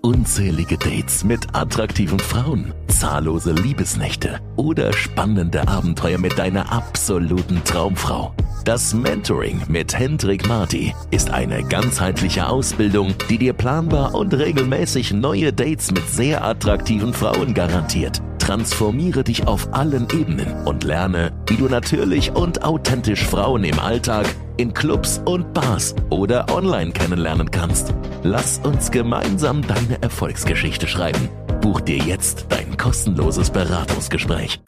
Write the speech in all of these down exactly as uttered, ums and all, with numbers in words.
Unzählige Dates mit attraktiven Frauen, zahllose Liebesnächte oder spannende Abenteuer mit deiner absoluten Traumfrau. Das Mentoring mit Hendrik Marty ist eine ganzheitliche Ausbildung, die dir planbar und regelmäßig neue Dates mit sehr attraktiven Frauen garantiert. Transformiere dich auf allen Ebenen und lerne, wie du natürlich und authentisch Frauen im Alltag, in Clubs und Bars oder online kennenlernen kannst. Lass uns gemeinsam deine Erfolgsgeschichte schreiben. Buch dir jetzt dein kostenloses Beratungsgespräch.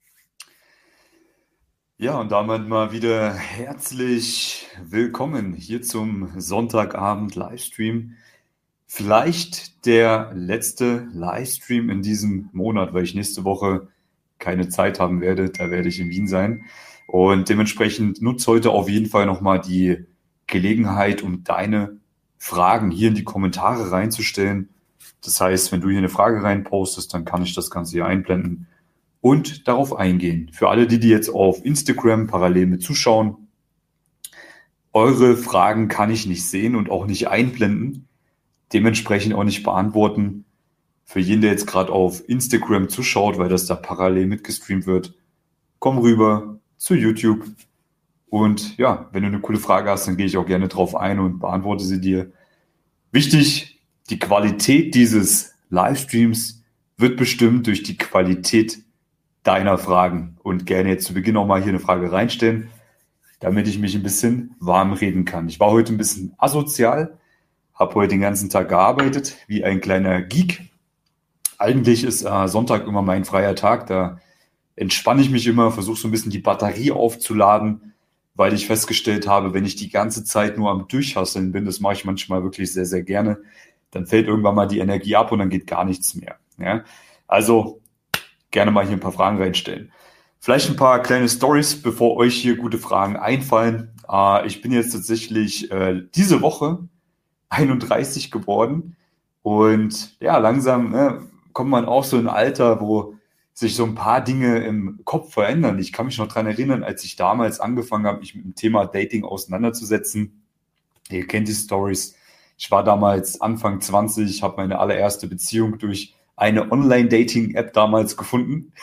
Ja, und damit mal wieder herzlich willkommen hier zum Sonntagabend Livestream. Vielleicht der letzte Livestream in diesem Monat, weil ich nächste Woche keine Zeit haben werde. Da werde ich in Wien sein. Und dementsprechend nutze heute auf jeden Fall nochmal die Gelegenheit, um deine Fragen hier in die Kommentare reinzustellen. Das heißt, wenn du hier eine Frage reinpostest, dann kann ich das Ganze hier einblenden und darauf eingehen. Für alle, die, die jetzt auf Instagram parallel mit zuschauen, eure Fragen kann ich nicht sehen und auch nicht einblenden, dementsprechend auch nicht beantworten. Für jeden, der jetzt gerade auf Instagram zuschaut, weil das da parallel mitgestreamt wird, komm rüber zu YouTube. Und ja, wenn du eine coole Frage hast, dann gehe ich auch gerne drauf ein und beantworte sie dir. Wichtig, die Qualität dieses Livestreams wird bestimmt durch die Qualität deiner Fragen. Und gerne jetzt zu Beginn auch mal hier eine Frage reinstellen, damit ich mich ein bisschen warm reden kann. Ich war heute ein bisschen asozial, habe heute den ganzen Tag gearbeitet, wie ein kleiner Geek. Eigentlich ist äh, Sonntag immer mein freier Tag, da entspanne ich mich immer, versuche so ein bisschen die Batterie aufzuladen, weil ich festgestellt habe, wenn ich die ganze Zeit nur am Durchhasseln bin, das mache ich manchmal wirklich sehr, sehr gerne, dann fällt irgendwann mal die Energie ab und dann geht gar nichts mehr. Ja? Also gerne mal hier ein paar Fragen reinstellen. Vielleicht ein paar kleine Stories, bevor euch hier gute Fragen einfallen. Äh, ich bin jetzt tatsächlich äh, diese Woche einunddreißig geworden und ja, langsam ne, kommt man auch so in ein Alter, wo sich so ein paar Dinge im Kopf verändern. Ich kann mich noch dran erinnern, als ich damals angefangen habe, mich mit dem Thema Dating auseinanderzusetzen. Ihr kennt die Stories. Ich war damals Anfang zwanzig, habe meine allererste Beziehung durch eine Online-Dating-App damals gefunden.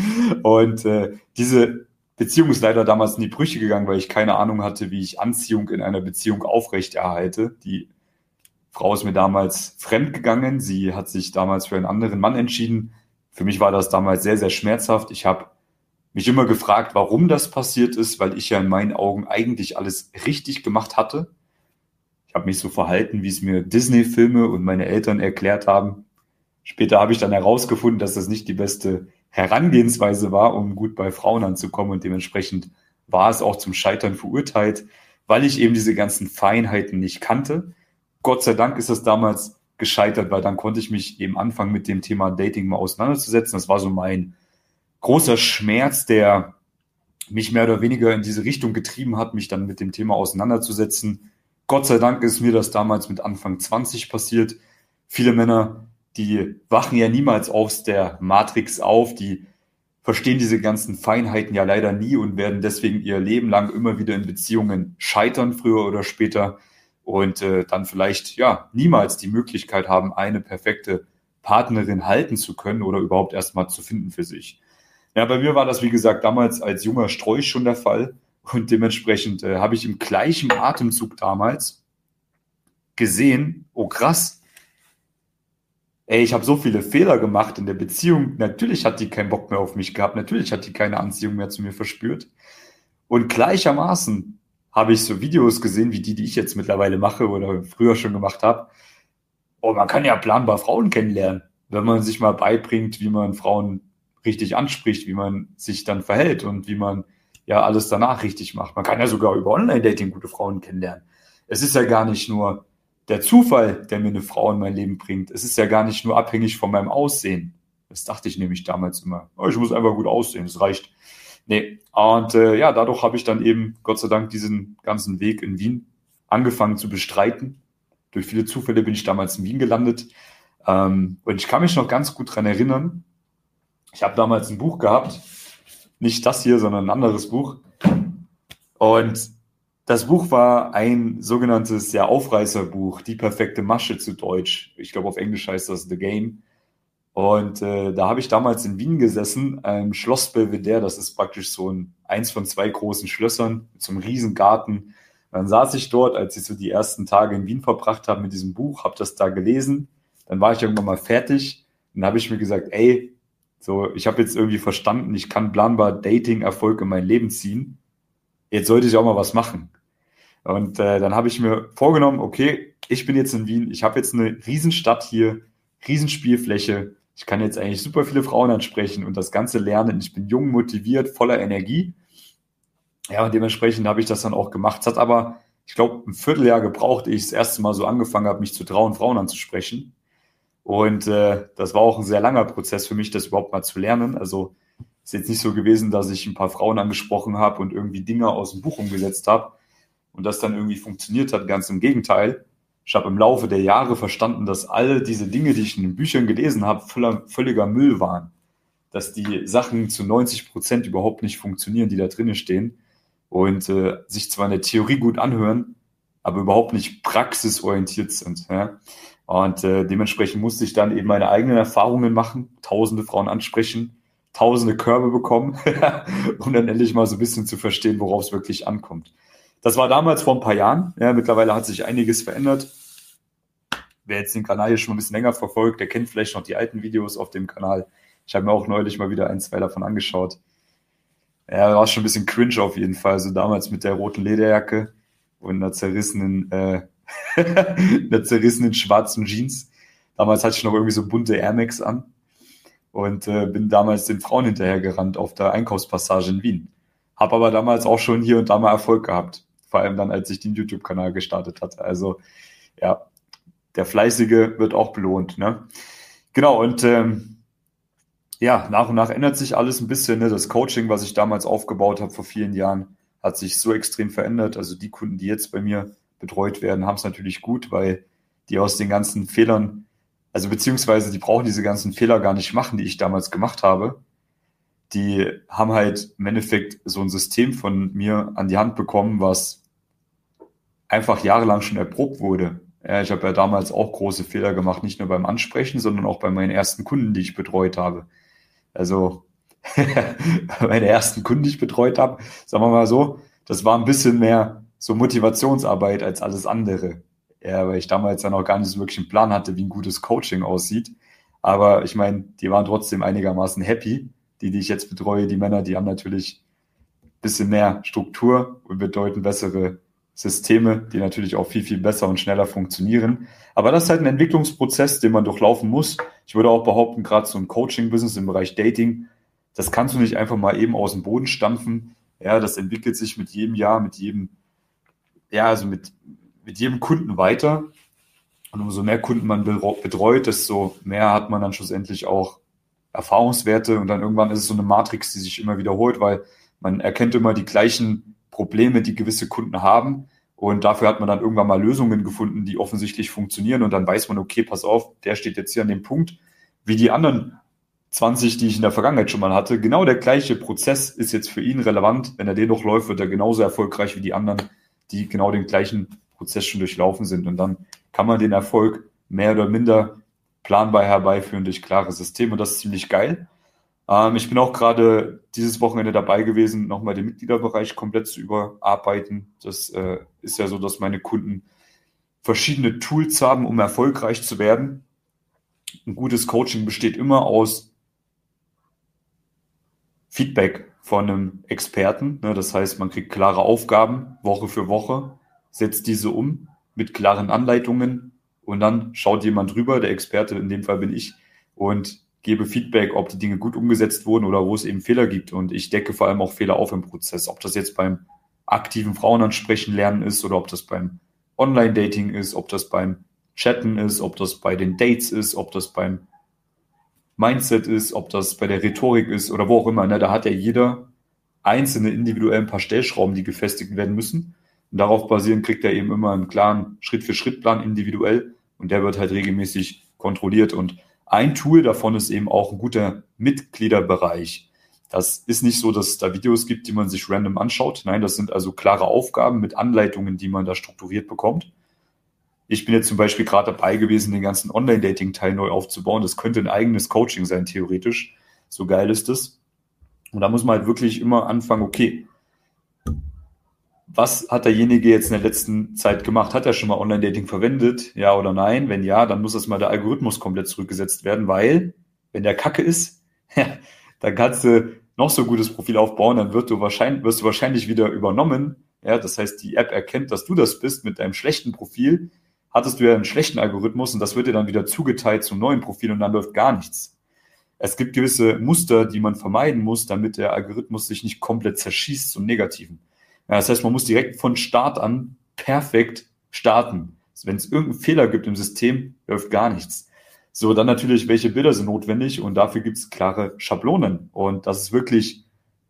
Und äh, diese Beziehung ist leider damals in die Brüche gegangen, weil ich keine Ahnung hatte, wie ich Anziehung in einer Beziehung aufrechterhalte. Die Frau ist mir damals fremd gegangen. Sie hat sich damals für einen anderen Mann entschieden. Für mich war das damals sehr, sehr schmerzhaft. Ich habe mich immer gefragt, warum das passiert ist, weil ich ja in meinen Augen eigentlich alles richtig gemacht hatte. Ich habe mich so verhalten, wie es mir Disney-Filme und meine Eltern erklärt haben. Später habe ich dann herausgefunden, dass das nicht die beste Herangehensweise war, um gut bei Frauen anzukommen. Und dementsprechend war es auch zum Scheitern verurteilt, weil ich eben diese ganzen Feinheiten nicht kannte. Gott sei Dank ist das damals gescheitert, weil dann konnte ich mich eben anfangen, mit dem Thema Dating mal auseinanderzusetzen. Das war so mein großer Schmerz, der mich mehr oder weniger in diese Richtung getrieben hat, mich dann mit dem Thema auseinanderzusetzen. Gott sei Dank ist mir das damals mit Anfang zwanzig passiert. Viele Männer, die wachen ja niemals aus der Matrix auf, die verstehen diese ganzen Feinheiten ja leider nie und werden deswegen ihr Leben lang immer wieder in Beziehungen scheitern, früher oder später. Und äh, dann vielleicht ja niemals die Möglichkeit haben, eine perfekte Partnerin halten zu können oder überhaupt erstmal zu finden für sich. Ja, bei mir war das, wie gesagt, damals als junger Strolch schon der Fall. Und dementsprechend äh, habe ich im gleichen Atemzug damals gesehen, oh krass, ey, ich habe so viele Fehler gemacht in der Beziehung. Natürlich hat die keinen Bock mehr auf mich gehabt. Natürlich hat die keine Anziehung mehr zu mir verspürt. Und gleichermaßen habe ich so Videos gesehen, wie die, die ich jetzt mittlerweile mache oder früher schon gemacht habe. Oh, man kann ja planbar Frauen kennenlernen, wenn man sich mal beibringt, wie man Frauen richtig anspricht, wie man sich dann verhält und wie man ja alles danach richtig macht. Man kann ja sogar über Online-Dating gute Frauen kennenlernen. Es ist ja gar nicht nur der Zufall, der mir eine Frau in mein Leben bringt. Es ist ja gar nicht nur abhängig von meinem Aussehen. Das dachte ich nämlich damals immer. Oh, ich muss einfach gut aussehen, das reicht. Nee, und äh, ja, dadurch habe ich dann eben, Gott sei Dank, diesen ganzen Weg in Wien angefangen zu bestreiten. Durch viele Zufälle bin ich damals in Wien gelandet. Ähm, und ich kann mich noch ganz gut dran erinnern, ich habe damals ein Buch gehabt, nicht das hier, sondern ein anderes Buch. Und das Buch war ein sogenanntes ja, Aufreißerbuch, Die perfekte Masche zu Deutsch. Ich glaube, auf Englisch heißt das The Game. Und äh, da habe ich damals in Wien gesessen, im Schloss Belvedere. Das ist praktisch so ein, eins von zwei großen Schlössern mit so einem riesen Garten. Dann saß ich dort, als ich so die ersten Tage in Wien verbracht habe mit diesem Buch, habe das da gelesen. Dann war ich irgendwann mal fertig. Und dann habe ich mir gesagt, ey, so, ich habe jetzt irgendwie verstanden, ich kann planbar Dating-Erfolg in mein Leben ziehen. Jetzt sollte ich auch mal was machen. Und äh, dann habe ich mir vorgenommen, okay, ich bin jetzt in Wien, ich habe jetzt eine Riesenstadt hier, Riesenspielfläche. Ich kann jetzt eigentlich super viele Frauen ansprechen und das Ganze lernen. Ich bin jung, motiviert, voller Energie. Ja, und dementsprechend habe ich das dann auch gemacht. Es hat aber, ich glaube, ein Vierteljahr gebraucht, ehe ich das erste Mal so angefangen habe, mich zu trauen, Frauen anzusprechen. Und äh, das war auch ein sehr langer Prozess für mich, das überhaupt mal zu lernen. Also ist jetzt nicht so gewesen, dass ich ein paar Frauen angesprochen habe und irgendwie Dinge aus dem Buch umgesetzt habe und das dann irgendwie funktioniert hat. Ganz im Gegenteil. Ich habe im Laufe der Jahre verstanden, dass alle diese Dinge, die ich in den Büchern gelesen habe, völler, völliger Müll waren. Dass die Sachen zu neunzig Prozent überhaupt nicht funktionieren, die da drinnen stehen und äh, sich zwar in der Theorie gut anhören, aber überhaupt nicht praxisorientiert sind. Ja? Und äh, dementsprechend musste ich dann eben meine eigenen Erfahrungen machen, tausende Frauen ansprechen, tausende Körbe bekommen, um dann endlich mal so ein bisschen zu verstehen, worauf es wirklich ankommt. Das war damals vor ein paar Jahren. Ja, mittlerweile hat sich einiges verändert. Wer jetzt den Kanal hier schon ein bisschen länger verfolgt, der kennt vielleicht noch die alten Videos auf dem Kanal. Ich habe mir auch neulich mal wieder ein, zwei davon angeschaut. Ja, war schon ein bisschen cringe auf jeden Fall. Also damals mit der roten Lederjacke und einer zerrissenen, äh, einer zerrissenen schwarzen Jeans. Damals hatte ich noch irgendwie so bunte Air Max an und äh, bin damals den Frauen hinterhergerannt auf der Einkaufspassage in Wien. Habe aber damals auch schon hier und da mal Erfolg gehabt. Vor allem dann, als ich den YouTube-Kanal gestartet hatte. Also ja, der Fleißige wird auch belohnt. Ne? Genau, und ähm, ja, nach und nach ändert sich alles ein bisschen. Ne? Das Coaching, was ich damals aufgebaut habe vor vielen Jahren, hat sich so extrem verändert. Also die Kunden, die jetzt bei mir betreut werden, haben es natürlich gut, weil die aus den ganzen Fehlern, also beziehungsweise die brauchen diese ganzen Fehler gar nicht machen, die ich damals gemacht habe. Die haben halt im Endeffekt so ein System von mir an die Hand bekommen, was einfach jahrelang schon erprobt wurde. Ja, ich habe ja damals auch große Fehler gemacht, nicht nur beim Ansprechen, sondern auch bei meinen ersten Kunden, die ich betreut habe. Also meine ersten Kunden, die ich betreut habe, sagen wir mal so, das war ein bisschen mehr so Motivationsarbeit als alles andere. Ja, weil ich damals ja noch gar nicht so wirklich einen Plan hatte, wie ein gutes Coaching aussieht. Aber ich meine, die waren trotzdem einigermaßen happy. Die, die ich jetzt betreue, die Männer, die haben natürlich ein bisschen mehr Struktur und bedeuten bessere Systeme, die natürlich auch viel, viel besser und schneller funktionieren. Aber das ist halt ein Entwicklungsprozess, den man durchlaufen muss. Ich würde auch behaupten, gerade so ein Coaching-Business im Bereich Dating, das kannst du nicht einfach mal eben aus dem Boden stampfen. Ja, das entwickelt sich mit jedem Jahr, mit jedem, ja, also mit, mit jedem Kunden weiter. Und umso mehr Kunden man betreut, desto mehr hat man dann schlussendlich auch Erfahrungswerte und dann irgendwann ist es so eine Matrix, die sich immer wiederholt, weil man erkennt immer die gleichen Probleme, die gewisse Kunden haben und dafür hat man dann irgendwann mal Lösungen gefunden, die offensichtlich funktionieren und dann weiß man, okay, pass auf, der steht jetzt hier an dem Punkt, wie die anderen zwanzig, die ich in der Vergangenheit schon mal hatte. Genau der gleiche Prozess ist jetzt für ihn relevant. Wenn er den durchläuft, wird er genauso erfolgreich wie die anderen, die genau den gleichen Prozess schon durchlaufen sind und dann kann man den Erfolg mehr oder minder planbar herbeiführen durch klare Systeme und das ist ziemlich geil. Ähm, ich bin auch gerade dieses Wochenende dabei gewesen, nochmal den Mitgliederbereich komplett zu überarbeiten. Das äh, ist ja so, dass meine Kunden verschiedene Tools haben, um erfolgreich zu werden. Ein gutes Coaching besteht immer aus Feedback von einem Experten. Ne? Das heißt, man kriegt klare Aufgaben Woche für Woche, setzt diese um mit klaren Anleitungen und dann schaut jemand drüber, der Experte, in dem Fall bin ich, und gebe Feedback, ob die Dinge gut umgesetzt wurden oder wo es eben Fehler gibt. Und ich decke vor allem auch Fehler auf im Prozess. Ob das jetzt beim aktiven Frauenansprechen lernen ist oder ob das beim Online-Dating ist, ob das beim Chatten ist, ob das bei den Dates ist, ob das beim Mindset ist, ob das bei der Rhetorik ist oder wo auch immer. Ne? Da hat ja jeder einzelne individuell ein paar Stellschrauben, die gefestigt werden müssen. Und darauf basierend kriegt er eben immer einen klaren Schritt-für-Schritt-Plan individuell und der wird halt regelmäßig kontrolliert. Und ein Tool davon ist eben auch ein guter Mitgliederbereich. Das ist nicht so, dass es da Videos gibt, die man sich random anschaut. Nein, das sind also klare Aufgaben mit Anleitungen, die man da strukturiert bekommt. Ich bin jetzt zum Beispiel gerade dabei gewesen, den ganzen Online-Dating-Teil neu aufzubauen. Das könnte ein eigenes Coaching sein, theoretisch. So geil ist das. Und da muss man halt wirklich immer anfangen, okay, was hat derjenige jetzt in der letzten Zeit gemacht? Hat er schon mal Online-Dating verwendet? Ja oder nein? Wenn ja, dann muss das mal der Algorithmus komplett zurückgesetzt werden, weil, wenn der Kacke ist, dann kannst du noch so ein gutes Profil aufbauen, dann wird du wahrscheinlich, wirst du wahrscheinlich wieder übernommen. Ja, das heißt, die App erkennt, dass du das bist mit deinem schlechten Profil. Hattest du ja einen schlechten Algorithmus und das wird dir dann wieder zugeteilt zum neuen Profil und dann läuft gar nichts. Es gibt gewisse Muster, die man vermeiden muss, damit der Algorithmus sich nicht komplett zerschießt zum Negativen. Ja, das heißt, man muss direkt von Start an perfekt starten. Also wenn es irgendeinen Fehler gibt im System, läuft gar nichts. So, dann natürlich, welche Bilder sind notwendig und dafür gibt es klare Schablonen. Und das ist wirklich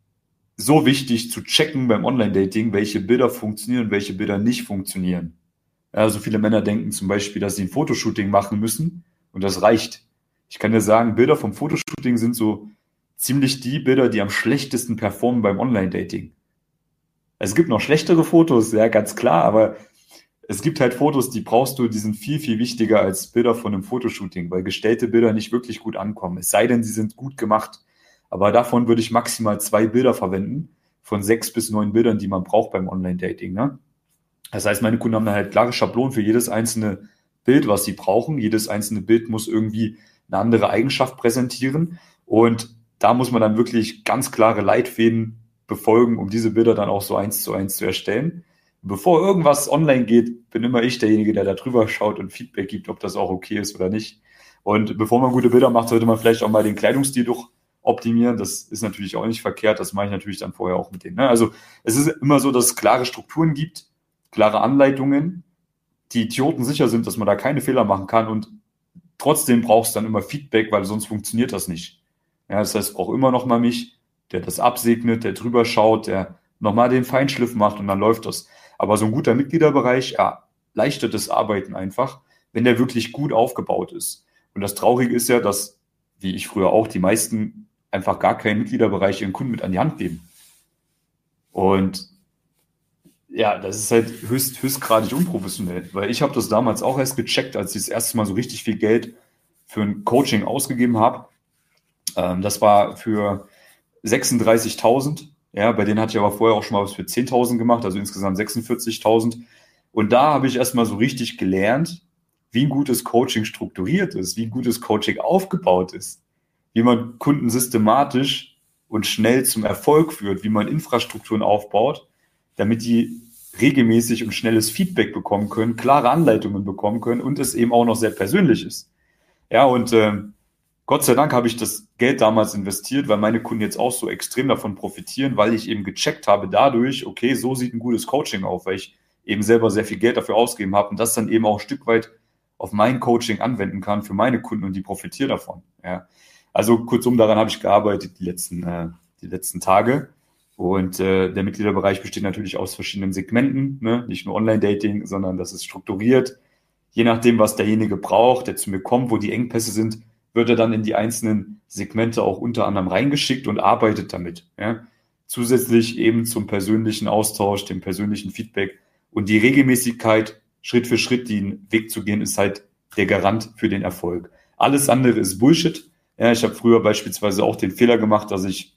so wichtig zu checken beim Online-Dating, welche Bilder funktionieren und welche Bilder nicht funktionieren. Ja, so viele Männer denken zum Beispiel, dass sie ein Fotoshooting machen müssen und das reicht. Ich kann dir sagen, Bilder vom Fotoshooting sind so ziemlich die Bilder, die am schlechtesten performen beim Online-Dating. Es gibt noch schlechtere Fotos, ja, ganz klar, aber es gibt halt Fotos, die brauchst du, die sind viel, viel wichtiger als Bilder von einem Fotoshooting, weil gestellte Bilder nicht wirklich gut ankommen. Es sei denn, sie sind gut gemacht. Aber davon würde ich maximal zwei Bilder verwenden, von sechs bis neun Bildern, die man braucht beim Online-Dating, ne? Das heißt, meine Kunden haben dann halt klare Schablonen für jedes einzelne Bild, was sie brauchen. Jedes einzelne Bild muss irgendwie eine andere Eigenschaft präsentieren. Und da muss man dann wirklich ganz klare Leitfäden befolgen, um diese Bilder dann auch so eins zu eins zu erstellen. Bevor irgendwas online geht, bin immer ich derjenige, der da drüber schaut und Feedback gibt, ob das auch okay ist oder nicht. Und bevor man gute Bilder macht, sollte man vielleicht auch mal den Kleidungsstil durch optimieren. Das ist natürlich auch nicht verkehrt. Das mache ich natürlich dann vorher auch mit denen, ne? Also es ist immer so, dass es klare Strukturen gibt, klare Anleitungen, die Idioten sicher sind, dass man da keine Fehler machen kann und trotzdem brauchst du dann immer Feedback, weil sonst funktioniert das nicht. Ja, das heißt, ich brauche immer noch mal mich, der das absegnet, der drüber schaut, der nochmal den Feinschliff macht und dann läuft das. Aber so ein guter Mitgliederbereich, ja, leichtet das Arbeiten einfach, wenn der wirklich gut aufgebaut ist. Und das Traurige ist ja, dass, wie ich früher auch, die meisten einfach gar keinen Mitgliederbereich ihren Kunden mit an die Hand geben. Und ja, das ist halt höchst, höchstgradig unprofessionell, weil ich habe das damals auch erst gecheckt, als ich das erste Mal so richtig viel Geld für ein Coaching ausgegeben habe. Ähm, das war für sechsunddreißigtausend, ja, bei denen hatte ich aber vorher auch schon mal was für zehntausend gemacht, also insgesamt sechsundvierzigtausend. Und da habe ich erstmal so richtig gelernt, wie ein gutes Coaching strukturiert ist, wie ein gutes Coaching aufgebaut ist, wie man Kunden systematisch und schnell zum Erfolg führt, wie man Infrastrukturen aufbaut, damit die regelmäßig und schnelles Feedback bekommen können, klare Anleitungen bekommen können und es eben auch noch sehr persönlich ist. Ja, und äh, Gott sei Dank habe ich das Geld damals investiert, weil meine Kunden jetzt auch so extrem davon profitieren, weil ich eben gecheckt habe dadurch, okay, so sieht ein gutes Coaching auf, weil ich eben selber sehr viel Geld dafür ausgegeben habe und das dann eben auch ein Stück weit auf mein Coaching anwenden kann für meine Kunden und die profitieren davon. Ja. Also kurzum, daran habe ich gearbeitet die letzten, äh, die letzten Tage. Und äh, der Mitgliederbereich besteht natürlich aus verschiedenen Segmenten, ne? Nicht nur Online-Dating, sondern das ist strukturiert. Je nachdem, was derjenige braucht, der zu mir kommt, wo die Engpässe sind, wird er dann in die einzelnen Segmente auch unter anderem reingeschickt und arbeitet damit. Ja? Zusätzlich eben zum persönlichen Austausch, dem persönlichen Feedback und die Regelmäßigkeit, Schritt für Schritt den Weg zu gehen, ist halt der Garant für den Erfolg. Alles andere ist Bullshit. Ja, ich habe früher beispielsweise auch den Fehler gemacht, dass ich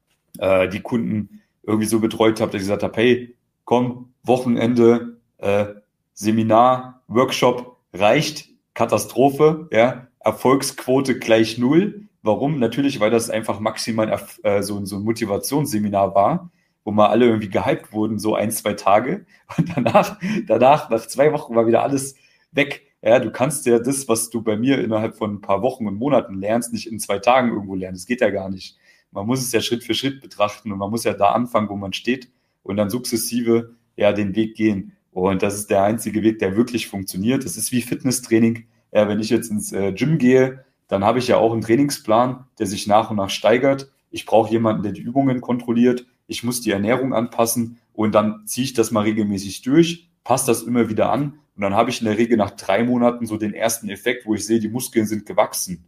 äh, die Kunden irgendwie so betreut habe, dass ich gesagt habe, hey, komm, Wochenende, äh, Seminar, Workshop reicht, Katastrophe, ja, Erfolgsquote gleich null. Warum? Natürlich, weil das einfach maximal äh, so, so ein Motivationsseminar war, wo mal alle irgendwie gehypt wurden, so ein, zwei Tage. Und danach, danach, nach zwei Wochen war wieder alles weg. Ja, du kannst ja das, was du bei mir innerhalb von ein paar Wochen und Monaten lernst, nicht in zwei Tagen irgendwo lernen. Das geht ja gar nicht. Man muss es ja Schritt für Schritt betrachten und man muss ja da anfangen, wo man steht und dann sukzessive ja den Weg gehen. Und das ist der einzige Weg, der wirklich funktioniert. Das ist wie Fitnesstraining. Ja, wenn ich jetzt ins äh, Gym gehe, dann habe ich ja auch einen Trainingsplan, der sich nach und nach steigert. Ich brauche jemanden, der die Übungen kontrolliert. Ich muss die Ernährung anpassen und dann ziehe ich das mal regelmäßig durch, passe das immer wieder an und dann habe ich in der Regel nach drei Monaten so den ersten Effekt, wo ich sehe, die Muskeln sind gewachsen.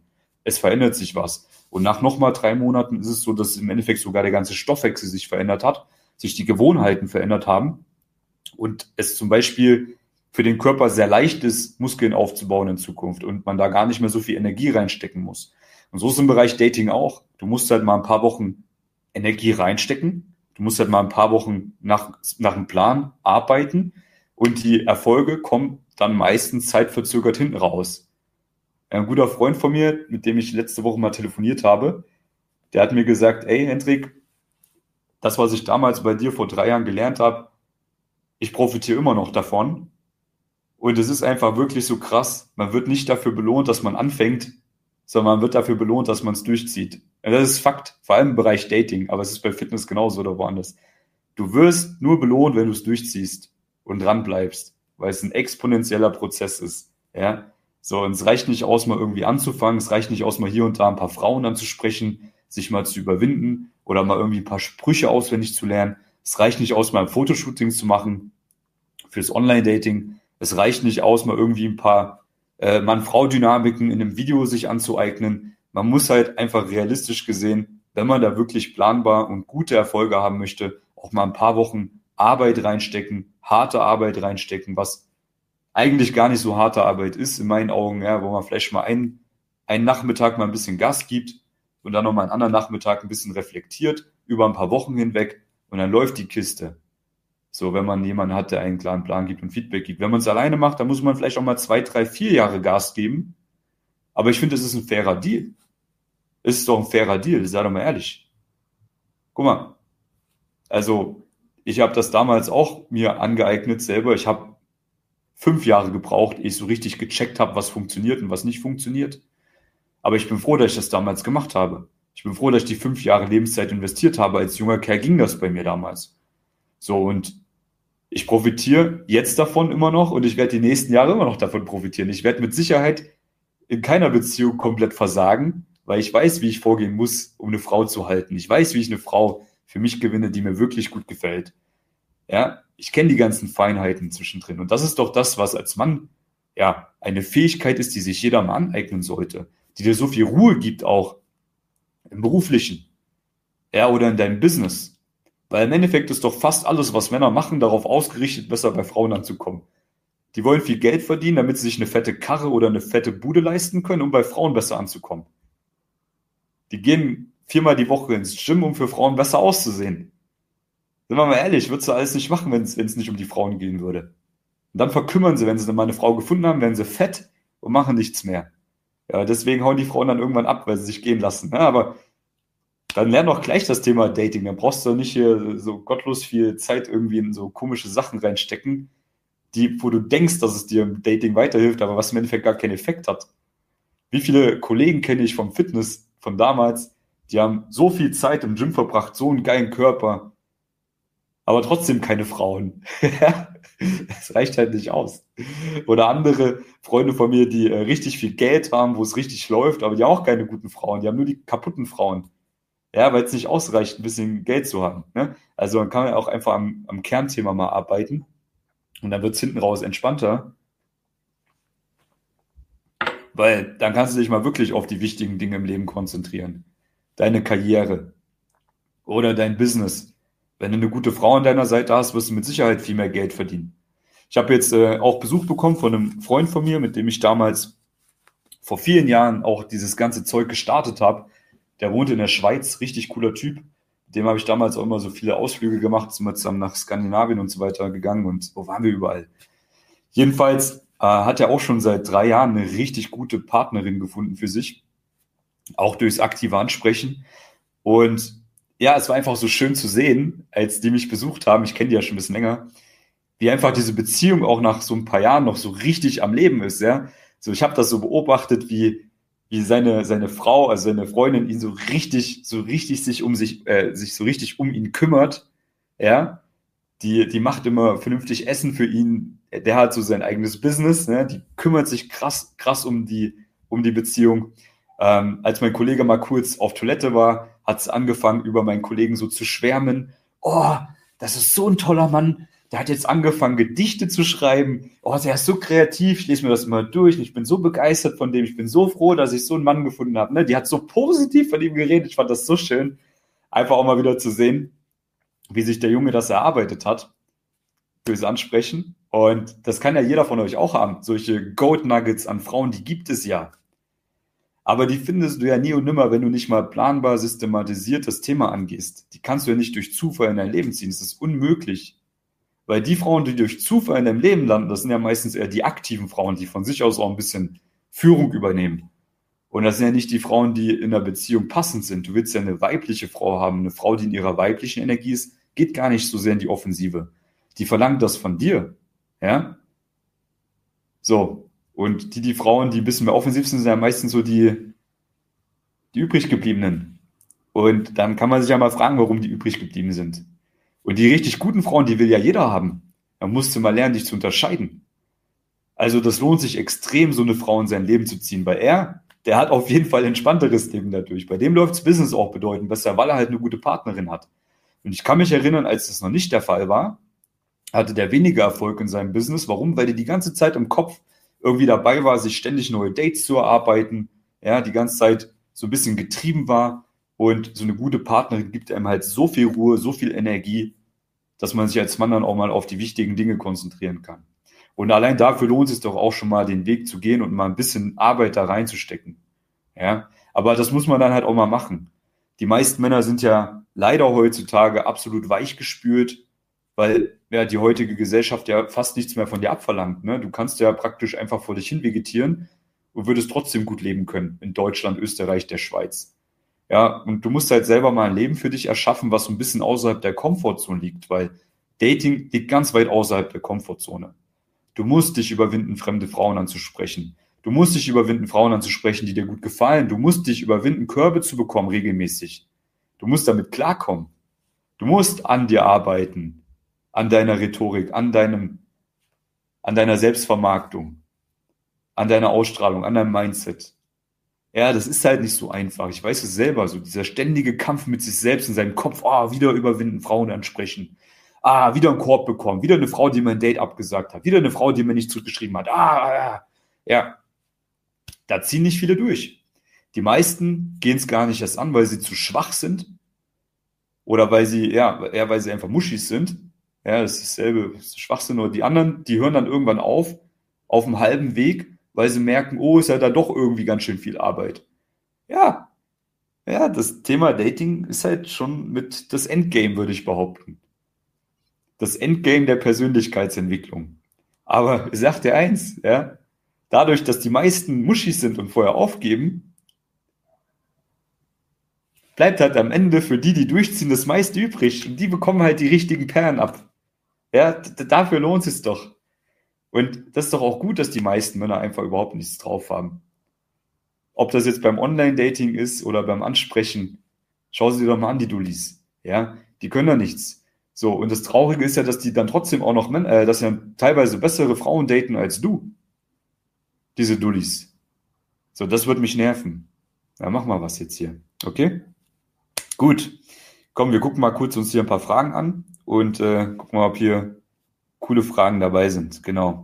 es verändert sich was. Und nach nochmal drei Monaten ist es so, dass im Endeffekt sogar der ganze Stoffwechsel sich verändert hat, sich die Gewohnheiten verändert haben und es zum Beispiel für den Körper sehr leicht ist, Muskeln aufzubauen in Zukunft und man da gar nicht mehr so viel Energie reinstecken muss. Und so ist im Bereich Dating auch. Du musst halt mal ein paar Wochen Energie reinstecken. Du musst halt mal ein paar Wochen nach, nach einem Plan arbeiten und die Erfolge kommen dann meistens zeitverzögert hinten raus. Ein guter Freund von mir, mit dem ich letzte Woche mal telefoniert habe, der hat mir gesagt, ey Hendrik, das, was ich damals bei dir vor drei Jahren gelernt habe, ich profitiere immer noch davon. Und es ist einfach wirklich so krass. Man wird nicht dafür belohnt, dass man anfängt, sondern man wird dafür belohnt, dass man es durchzieht. Und das ist Fakt, vor allem im Bereich Dating, aber es ist bei Fitness genauso oder woanders. Du wirst nur belohnt, wenn du es durchziehst und dran bleibst, weil es ein exponentieller Prozess ist. Ja, so, und es reicht nicht aus, mal irgendwie anzufangen, es reicht nicht aus, mal hier und da ein paar Frauen anzusprechen, sich mal zu überwinden oder mal irgendwie ein paar Sprüche auswendig zu lernen. Es reicht nicht aus, mal ein Fotoshooting zu machen fürs Online-Dating. Es reicht nicht aus, mal irgendwie ein paar äh, Mann-Frau-Dynamiken in einem Video sich anzueignen. Man muss halt einfach realistisch gesehen, wenn man da wirklich planbar und gute Erfolge haben möchte, auch mal ein paar Wochen Arbeit reinstecken, harte Arbeit reinstecken, was eigentlich gar nicht so harte Arbeit ist, in meinen Augen, ja, wo man vielleicht mal einen, einen Nachmittag mal ein bisschen Gas gibt und dann nochmal einen anderen Nachmittag ein bisschen reflektiert, über ein paar Wochen hinweg und dann läuft die Kiste. So, wenn man jemanden hat, der einen klaren Plan gibt und Feedback gibt. Wenn man es alleine macht, dann muss man vielleicht auch mal zwei, drei, vier Jahre Gas geben. Aber ich finde, es ist ein fairer Deal. Es ist doch ein fairer Deal, sei doch mal ehrlich. Guck mal, also ich habe das damals auch mir angeeignet selber. Ich habe fünf Jahre gebraucht, ehe ich so richtig gecheckt habe, was funktioniert und was nicht funktioniert. Aber ich bin froh, dass ich das damals gemacht habe. Ich bin froh, dass ich die fünf Jahre Lebenszeit investiert habe. Als junger Kerl ging das bei mir damals. So, und ich profitiere jetzt davon immer noch und ich werde die nächsten Jahre immer noch davon profitieren. Ich werde mit Sicherheit in keiner Beziehung komplett versagen, weil ich weiß, wie ich vorgehen muss, um eine Frau zu halten. Ich weiß, wie ich eine Frau für mich gewinne, die mir wirklich gut gefällt. Ja, ich kenne die ganzen Feinheiten zwischendrin. Und das ist doch das, was als Mann, ja, eine Fähigkeit ist, die sich jeder mal aneignen sollte, die dir so viel Ruhe gibt, auch im Beruflichen, ja, oder in deinem Business. Weil im Endeffekt ist doch fast alles, was Männer machen, darauf ausgerichtet, besser bei Frauen anzukommen. Die wollen viel Geld verdienen, damit sie sich eine fette Karre oder eine fette Bude leisten können, um bei Frauen besser anzukommen. Die gehen viermal die Woche ins Gym, um für Frauen besser auszusehen. Sind wir mal ehrlich, würdest du alles nicht machen, wenn es wenn es nicht um die Frauen gehen würde. Und dann verkümmern sie, wenn sie dann mal eine Frau gefunden haben, werden sie fett und machen nichts mehr. Ja, deswegen hauen die Frauen dann irgendwann ab, weil sie sich gehen lassen. Ja, aber dann lern doch gleich das Thema Dating. Dann brauchst du nicht hier so gottlos viel Zeit irgendwie in so komische Sachen reinstecken, die, wo du denkst, dass es dir im Dating weiterhilft, aber was im Endeffekt gar keinen Effekt hat. Wie viele Kollegen kenne ich vom Fitness von damals, die haben so viel Zeit im Gym verbracht, so einen geilen Körper, aber trotzdem keine Frauen. Das reicht halt nicht aus. Oder andere Freunde von mir, die äh, richtig viel Geld haben, wo es richtig läuft, aber die haben auch keine guten Frauen, die haben nur die kaputten Frauen. Ja, weil es nicht ausreicht, ein bisschen Geld zu haben. Ne? Also man kann ja auch einfach am, am Kernthema mal arbeiten und dann wird es hinten raus entspannter, weil dann kannst du dich mal wirklich auf die wichtigen Dinge im Leben konzentrieren. Deine Karriere oder dein Business. Wenn du eine gute Frau an deiner Seite hast, wirst du mit Sicherheit viel mehr Geld verdienen. Ich habe jetzt äh, auch Besuch bekommen von einem Freund von mir, mit dem ich damals vor vielen Jahren auch dieses ganze Zeug gestartet habe. Der wohnt in der Schweiz, richtig cooler Typ. Mit dem habe ich damals auch immer so viele Ausflüge gemacht, sind wir zusammen nach Skandinavien und so weiter gegangen und wo waren wir überall. Jedenfalls äh, hat er auch schon seit drei Jahren eine richtig gute Partnerin gefunden für sich, auch durchs aktive Ansprechen. Und ja, es war einfach so schön zu sehen, als die mich besucht haben, ich kenne die ja schon ein bisschen länger, wie einfach diese Beziehung auch nach so ein paar Jahren noch so richtig am Leben ist, ja. So, ich habe das so beobachtet, wie wie seine seine Frau, also seine Freundin, ihn so richtig, so richtig sich um sich, äh, sich so richtig um ihn kümmert, ja. Die die macht immer vernünftig Essen für ihn. Der hat so sein eigenes Business, ne? Die kümmert sich krass krass um die um die Beziehung. Ähm, als mein Kollege mal kurz auf Toilette war, hat es angefangen, über meinen Kollegen so zu schwärmen. Oh, das ist so ein toller Mann. der hat jetzt angefangen, Gedichte zu schreiben. Oh, der ist so kreativ, ich lese mir das immer durch. Und ich bin so begeistert von dem. Ich bin so froh, dass ich so einen Mann gefunden habe. Ne? Die hat so positiv von ihm geredet. Ich fand das so schön, einfach auch mal wieder zu sehen, wie sich der Junge das erarbeitet hat. Durchs Ansprechen. Und das kann ja jeder von euch auch haben. Solche Gold Nuggets an Frauen, die gibt es ja. Aber die findest du ja nie und nimmer, wenn du nicht mal planbar, systematisiert das Thema angehst. Die kannst du ja nicht durch Zufall in dein Leben ziehen. Das ist unmöglich. Weil die Frauen, die durch Zufall in deinem Leben landen, das sind ja meistens eher die aktiven Frauen, die von sich aus auch ein bisschen Führung übernehmen. Und das sind ja nicht die Frauen, die in einer Beziehung passend sind. Du willst ja eine weibliche Frau haben, eine Frau, die in ihrer weiblichen Energie ist, geht gar nicht so sehr in die Offensive. Die verlangt das von dir. Ja? So. Und die, die Frauen, die ein bisschen mehr offensiv sind, sind ja meistens so die, die übrig gebliebenen. Und dann kann man sich ja mal fragen, warum die übrig geblieben sind. Und die richtig guten Frauen, die will ja jeder haben. Da musst du mal lernen, dich zu unterscheiden. Also das lohnt sich extrem, so eine Frau in sein Leben zu ziehen, weil er, der hat auf jeden Fall ein entspannteres Leben dadurch. Bei dem läuft das Business auch bedeutend besser, weil er halt eine gute Partnerin hat. Und ich kann mich erinnern, als das noch nicht der Fall war, hatte der weniger Erfolg in seinem Business. Warum? Weil der die ganze Zeit im Kopf irgendwie dabei war, sich ständig neue Dates zu erarbeiten, ja, die ganze Zeit so ein bisschen getrieben war und so eine gute Partnerin gibt einem halt so viel Ruhe, so viel Energie, dass man sich als Mann dann auch mal auf die wichtigen Dinge konzentrieren kann. Und allein dafür lohnt es sich doch auch schon mal, den Weg zu gehen und mal ein bisschen Arbeit da reinzustecken, ja, aber das muss man dann halt auch mal machen. Die meisten Männer sind ja leider heutzutage absolut weichgespült, weil ja die heutige Gesellschaft ja fast nichts mehr von dir abverlangt. Ne? Du kannst ja praktisch einfach vor dich hin vegetieren und würdest trotzdem gut leben können in Deutschland, Österreich, der Schweiz. Ja, und du musst halt selber mal ein Leben für dich erschaffen, was so ein bisschen außerhalb der Komfortzone liegt, weil Dating liegt ganz weit außerhalb der Komfortzone. Du musst dich überwinden, fremde Frauen anzusprechen. Du musst dich überwinden, Frauen anzusprechen, die dir gut gefallen. Du musst dich überwinden, Körbe zu bekommen regelmäßig. Du musst damit klarkommen. Du musst an dir arbeiten. An deiner Rhetorik, an deinem, an deiner Selbstvermarktung, an deiner Ausstrahlung, an deinem Mindset. Ja, das ist halt nicht so einfach. Ich weiß es selber, so dieser ständige Kampf mit sich selbst in seinem Kopf, ah, wieder überwinden, Frauen ansprechen, ah, wieder einen Korb bekommen, wieder eine Frau, die mir ein Date abgesagt hat, wieder eine Frau, die mir nicht zurückgeschrieben hat, ah, ja, ja, da ziehen nicht viele durch. Die meisten gehen es gar nicht erst an, weil sie zu schwach sind oder weil sie, ja, eher weil sie einfach Muschis sind. Ja, das ist dasselbe, das ist Schwachsinn. Oder die anderen, die hören dann irgendwann auf, auf dem halben Weg, weil sie merken, oh, ist ja da doch irgendwie ganz schön viel Arbeit. Ja, ja, das Thema Dating ist halt schon mit das Endgame, würde ich behaupten. Das Endgame der Persönlichkeitsentwicklung. Aber ich sag dir eins, ja, dadurch, dass die meisten Muschis sind und vorher aufgeben, bleibt halt am Ende für die, die durchziehen, das meiste übrig. Und die bekommen halt die richtigen Perlen ab. Ja, d- dafür lohnt es doch. Und das ist doch auch gut, dass die meisten Männer einfach überhaupt nichts drauf haben. Ob das jetzt beim Online-Dating ist oder beim Ansprechen, schau sie dir doch mal an, die Dullis. Ja, die können da nichts. So, und das Traurige ist ja, dass die dann trotzdem auch noch, Män- äh, dass sie dann teilweise bessere Frauen daten als du, diese Dullis. So, das wird mich nerven. Ja, mach mal was jetzt hier. Okay? Gut. Komm, wir gucken mal kurz uns hier ein paar Fragen an und äh, gucken mal, ob hier coole Fragen dabei sind. Genau.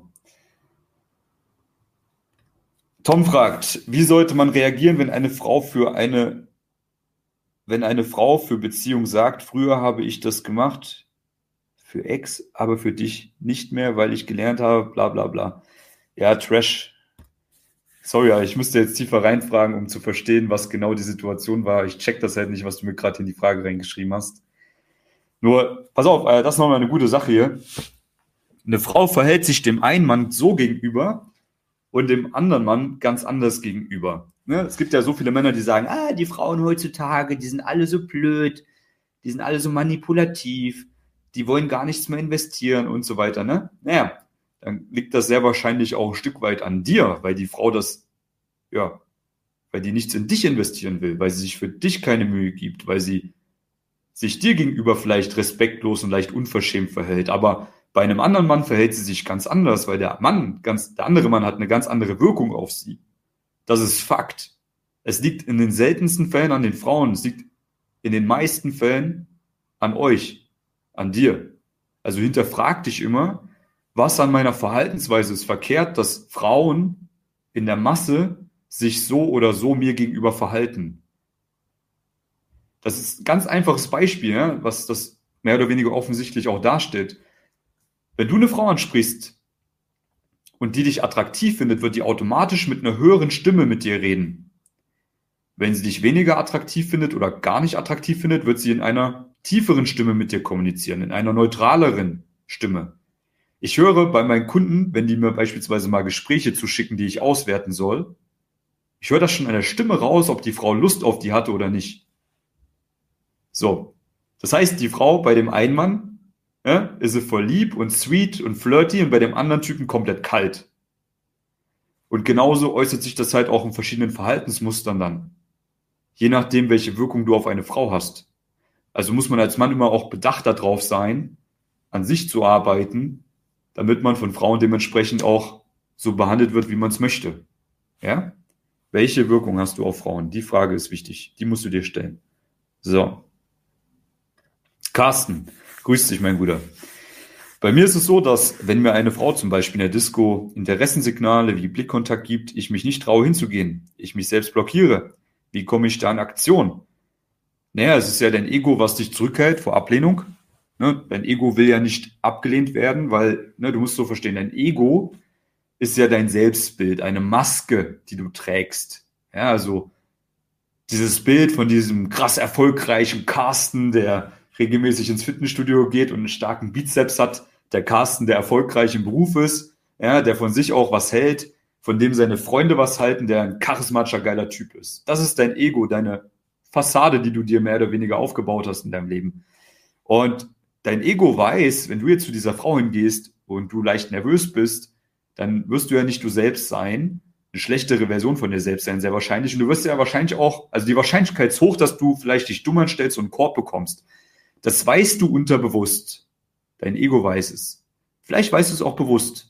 Tom fragt, wie sollte man reagieren, wenn eine Frau für eine, wenn eine Frau für Beziehung sagt, früher habe ich das gemacht für Ex, aber für dich nicht mehr, weil ich gelernt habe, bla bla bla. Ja, Trash. Sorry, aber ich müsste jetzt tiefer reinfragen, um zu verstehen, was genau die Situation war. Ich check das halt nicht, was du mir gerade in die Frage reingeschrieben hast. Nur, pass auf, äh, das ist nochmal eine gute Sache hier. Eine Frau verhält sich dem einen Mann so gegenüber und dem anderen Mann ganz anders gegenüber. Ne? Es gibt ja so viele Männer, die sagen, ah, die Frauen heutzutage, die sind alle so blöd, die sind alle so manipulativ, die wollen gar nichts mehr investieren und so weiter. Ne? Naja, dann liegt das sehr wahrscheinlich auch ein Stück weit an dir, weil die Frau das, ja, weil die nichts in dich investieren will, weil sie sich für dich keine Mühe gibt, weil sie sich dir gegenüber vielleicht respektlos und leicht unverschämt verhält, aber bei einem anderen Mann verhält sie sich ganz anders, weil der Mann, ganz, der andere Mann hat eine ganz andere Wirkung auf sie. Das ist Fakt. Es liegt in den seltensten Fällen an den Frauen, es liegt in den meisten Fällen an euch, an dir. Also hinterfrag dich immer, was an meiner Verhaltensweise ist verkehrt, dass Frauen in der Masse sich so oder so mir gegenüber verhalten. Das ist ein ganz einfaches Beispiel, ja, was das mehr oder weniger offensichtlich auch darstellt. Wenn du eine Frau ansprichst und die dich attraktiv findet, wird die automatisch mit einer höheren Stimme mit dir reden. Wenn sie dich weniger attraktiv findet oder gar nicht attraktiv findet, wird sie in einer tieferen Stimme mit dir kommunizieren, in einer neutraleren Stimme. Ich höre bei meinen Kunden, wenn die mir beispielsweise mal Gespräche zuschicken, die ich auswerten soll, ich höre das schon an der Stimme raus, ob die Frau Lust auf die hatte oder nicht. So, das heißt, die Frau bei dem einen Mann ja, ist sie voll lieb und sweet und flirty und bei dem anderen Typen komplett kalt. Und genauso äußert sich das halt auch in verschiedenen Verhaltensmustern dann. Je nachdem, welche Wirkung du auf eine Frau hast. Also muss man als Mann immer auch bedacht darauf sein, an sich zu arbeiten, damit man von Frauen dementsprechend auch so behandelt wird, wie man es möchte. Ja? Welche Wirkung hast du auf Frauen? Die Frage ist wichtig. Die musst du dir stellen. So. Carsten, grüß dich, mein Bruder. Bei mir ist es so, dass wenn mir eine Frau zum Beispiel in der Disco Interessensignale wie Blickkontakt gibt, ich mich nicht traue hinzugehen. Ich mich selbst blockiere. Wie komme ich da in Aktion? Naja, es ist ja dein Ego, was dich zurückhält vor Ablehnung. Ne? Dein Ego will ja nicht abgelehnt werden, weil, ne, du musst so verstehen, dein Ego ist ja dein Selbstbild, eine Maske, die du trägst. Ja, also dieses Bild von diesem krass erfolgreichen Carsten, der regelmäßig ins Fitnessstudio geht und einen starken Bizeps hat, der Carsten, der erfolgreich im Beruf ist, ja, der von sich auch was hält, von dem seine Freunde was halten, der ein charismatischer, geiler Typ ist. Das ist dein Ego, deine Fassade, die du dir mehr oder weniger aufgebaut hast in deinem Leben. Und dein Ego weiß, wenn du jetzt zu dieser Frau hingehst und du leicht nervös bist, dann wirst du ja nicht du selbst sein, eine schlechtere Version von dir selbst sein, sehr wahrscheinlich. Und du wirst ja wahrscheinlich auch, also die Wahrscheinlichkeit ist hoch, dass du vielleicht dich dumm anstellst und einen Korb bekommst. Das weißt du unterbewusst. Dein Ego weiß es. Vielleicht weißt du es auch bewusst.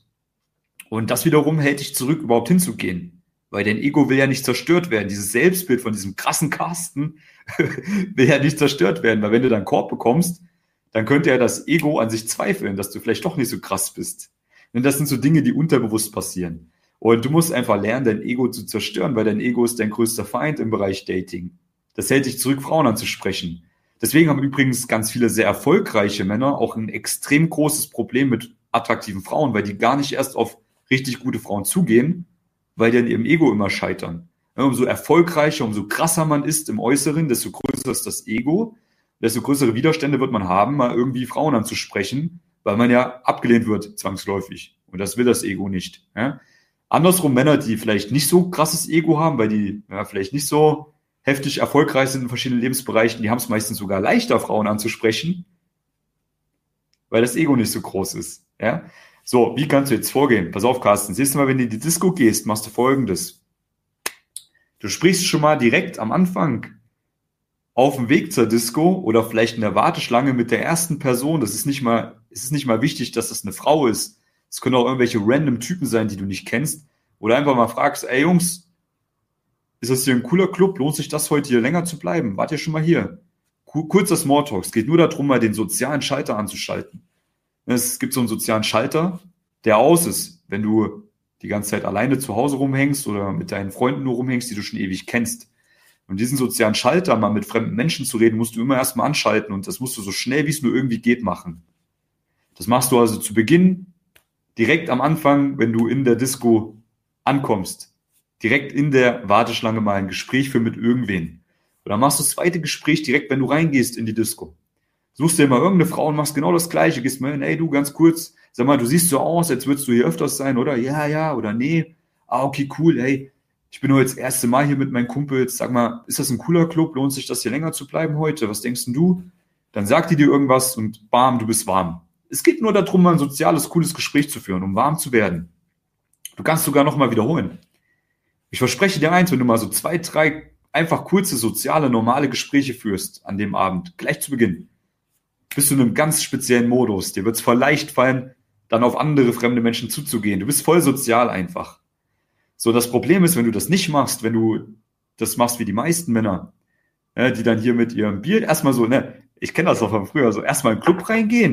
Und das wiederum hält dich zurück, überhaupt hinzugehen. Weil dein Ego will ja nicht zerstört werden. Dieses Selbstbild von diesem krassen Carsten will ja nicht zerstört werden. Weil wenn du dann einen Korb bekommst, dann könnte ja das Ego an sich zweifeln, dass du vielleicht doch nicht so krass bist. Denn das sind so Dinge, die unterbewusst passieren. Und du musst einfach lernen, dein Ego zu zerstören, weil dein Ego ist dein größter Feind im Bereich Dating. Das hält dich zurück, Frauen anzusprechen. Deswegen haben übrigens ganz viele sehr erfolgreiche Männer auch ein extrem großes Problem mit attraktiven Frauen, weil die gar nicht erst auf richtig gute Frauen zugehen, weil die an ihrem Ego immer scheitern. Umso erfolgreicher, umso krasser man ist im Äußeren, desto größer ist das Ego, desto größere Widerstände wird man haben, mal irgendwie Frauen anzusprechen, weil man ja abgelehnt wird, zwangsläufig. Und das will das Ego nicht. Ja? Andersrum Männer, die vielleicht nicht so krasses Ego haben, weil die ja, vielleicht nicht so heftig erfolgreich sind in verschiedenen Lebensbereichen, die haben es meistens sogar leichter, Frauen anzusprechen, weil das Ego nicht so groß ist. Ja? So, wie kannst du jetzt vorgehen? Pass auf, Carsten, siehst du mal, wenn du in die Disco gehst, machst du Folgendes. Du sprichst schon mal direkt am Anfang auf dem Weg zur Disco oder vielleicht in der Warteschlange mit der ersten Person. Das ist nicht mal, es ist nicht mal wichtig, dass das eine Frau ist. Es können auch irgendwelche random Typen sein, die du nicht kennst. Oder einfach mal fragst, ey Jungs, ist das hier ein cooler Club? Lohnt sich das heute hier länger zu bleiben? Wart ihr schon mal hier? Kurzer Smalltalk. Es geht nur darum, mal den sozialen Schalter anzuschalten. Es gibt so einen sozialen Schalter, der aus ist, wenn du die ganze Zeit alleine zu Hause rumhängst oder mit deinen Freunden nur rumhängst, die du schon ewig kennst. Und diesen sozialen Schalter, mal mit fremden Menschen zu reden, musst du immer erstmal anschalten und das musst du so schnell, wie es nur irgendwie geht, machen. Das machst du also zu Beginn, direkt am Anfang, wenn du in der Disco ankommst. Direkt in der Warteschlange mal ein Gespräch für mit irgendwen. Oder machst du das zweite Gespräch direkt, wenn du reingehst in die Disco. Suchst dir mal irgendeine Frau und machst genau das Gleiche. Gehst mal hin, ey, du, ganz kurz, sag mal, du siehst so aus, als würdest du hier öfters sein, oder? Ja, ja, oder nee. Ah, okay, cool, ey. Ich bin heute das erste Mal hier mit meinen Kumpels. Sag mal, ist das ein cooler Club? Lohnt sich das hier länger zu bleiben heute? Was denkst denn du? Dann sagt die dir irgendwas und bam, du bist warm. Es geht nur darum, mal ein soziales, cooles Gespräch zu führen, um warm zu werden. Du kannst sogar noch mal wiederholen. Ich verspreche dir eins, wenn du mal so zwei, drei einfach kurze, soziale, normale Gespräche führst an dem Abend, gleich zu Beginn, bist du in einem ganz speziellen Modus. Dir wird es voll leicht fallen, dann auf andere fremde Menschen zuzugehen. Du bist voll sozial einfach. So, das Problem ist, wenn du das nicht machst, wenn du das machst wie die meisten Männer, ja, die dann hier mit ihrem Bier erstmal so, ne, ich kenne das auch von früher, so erstmal in den Club reingehen,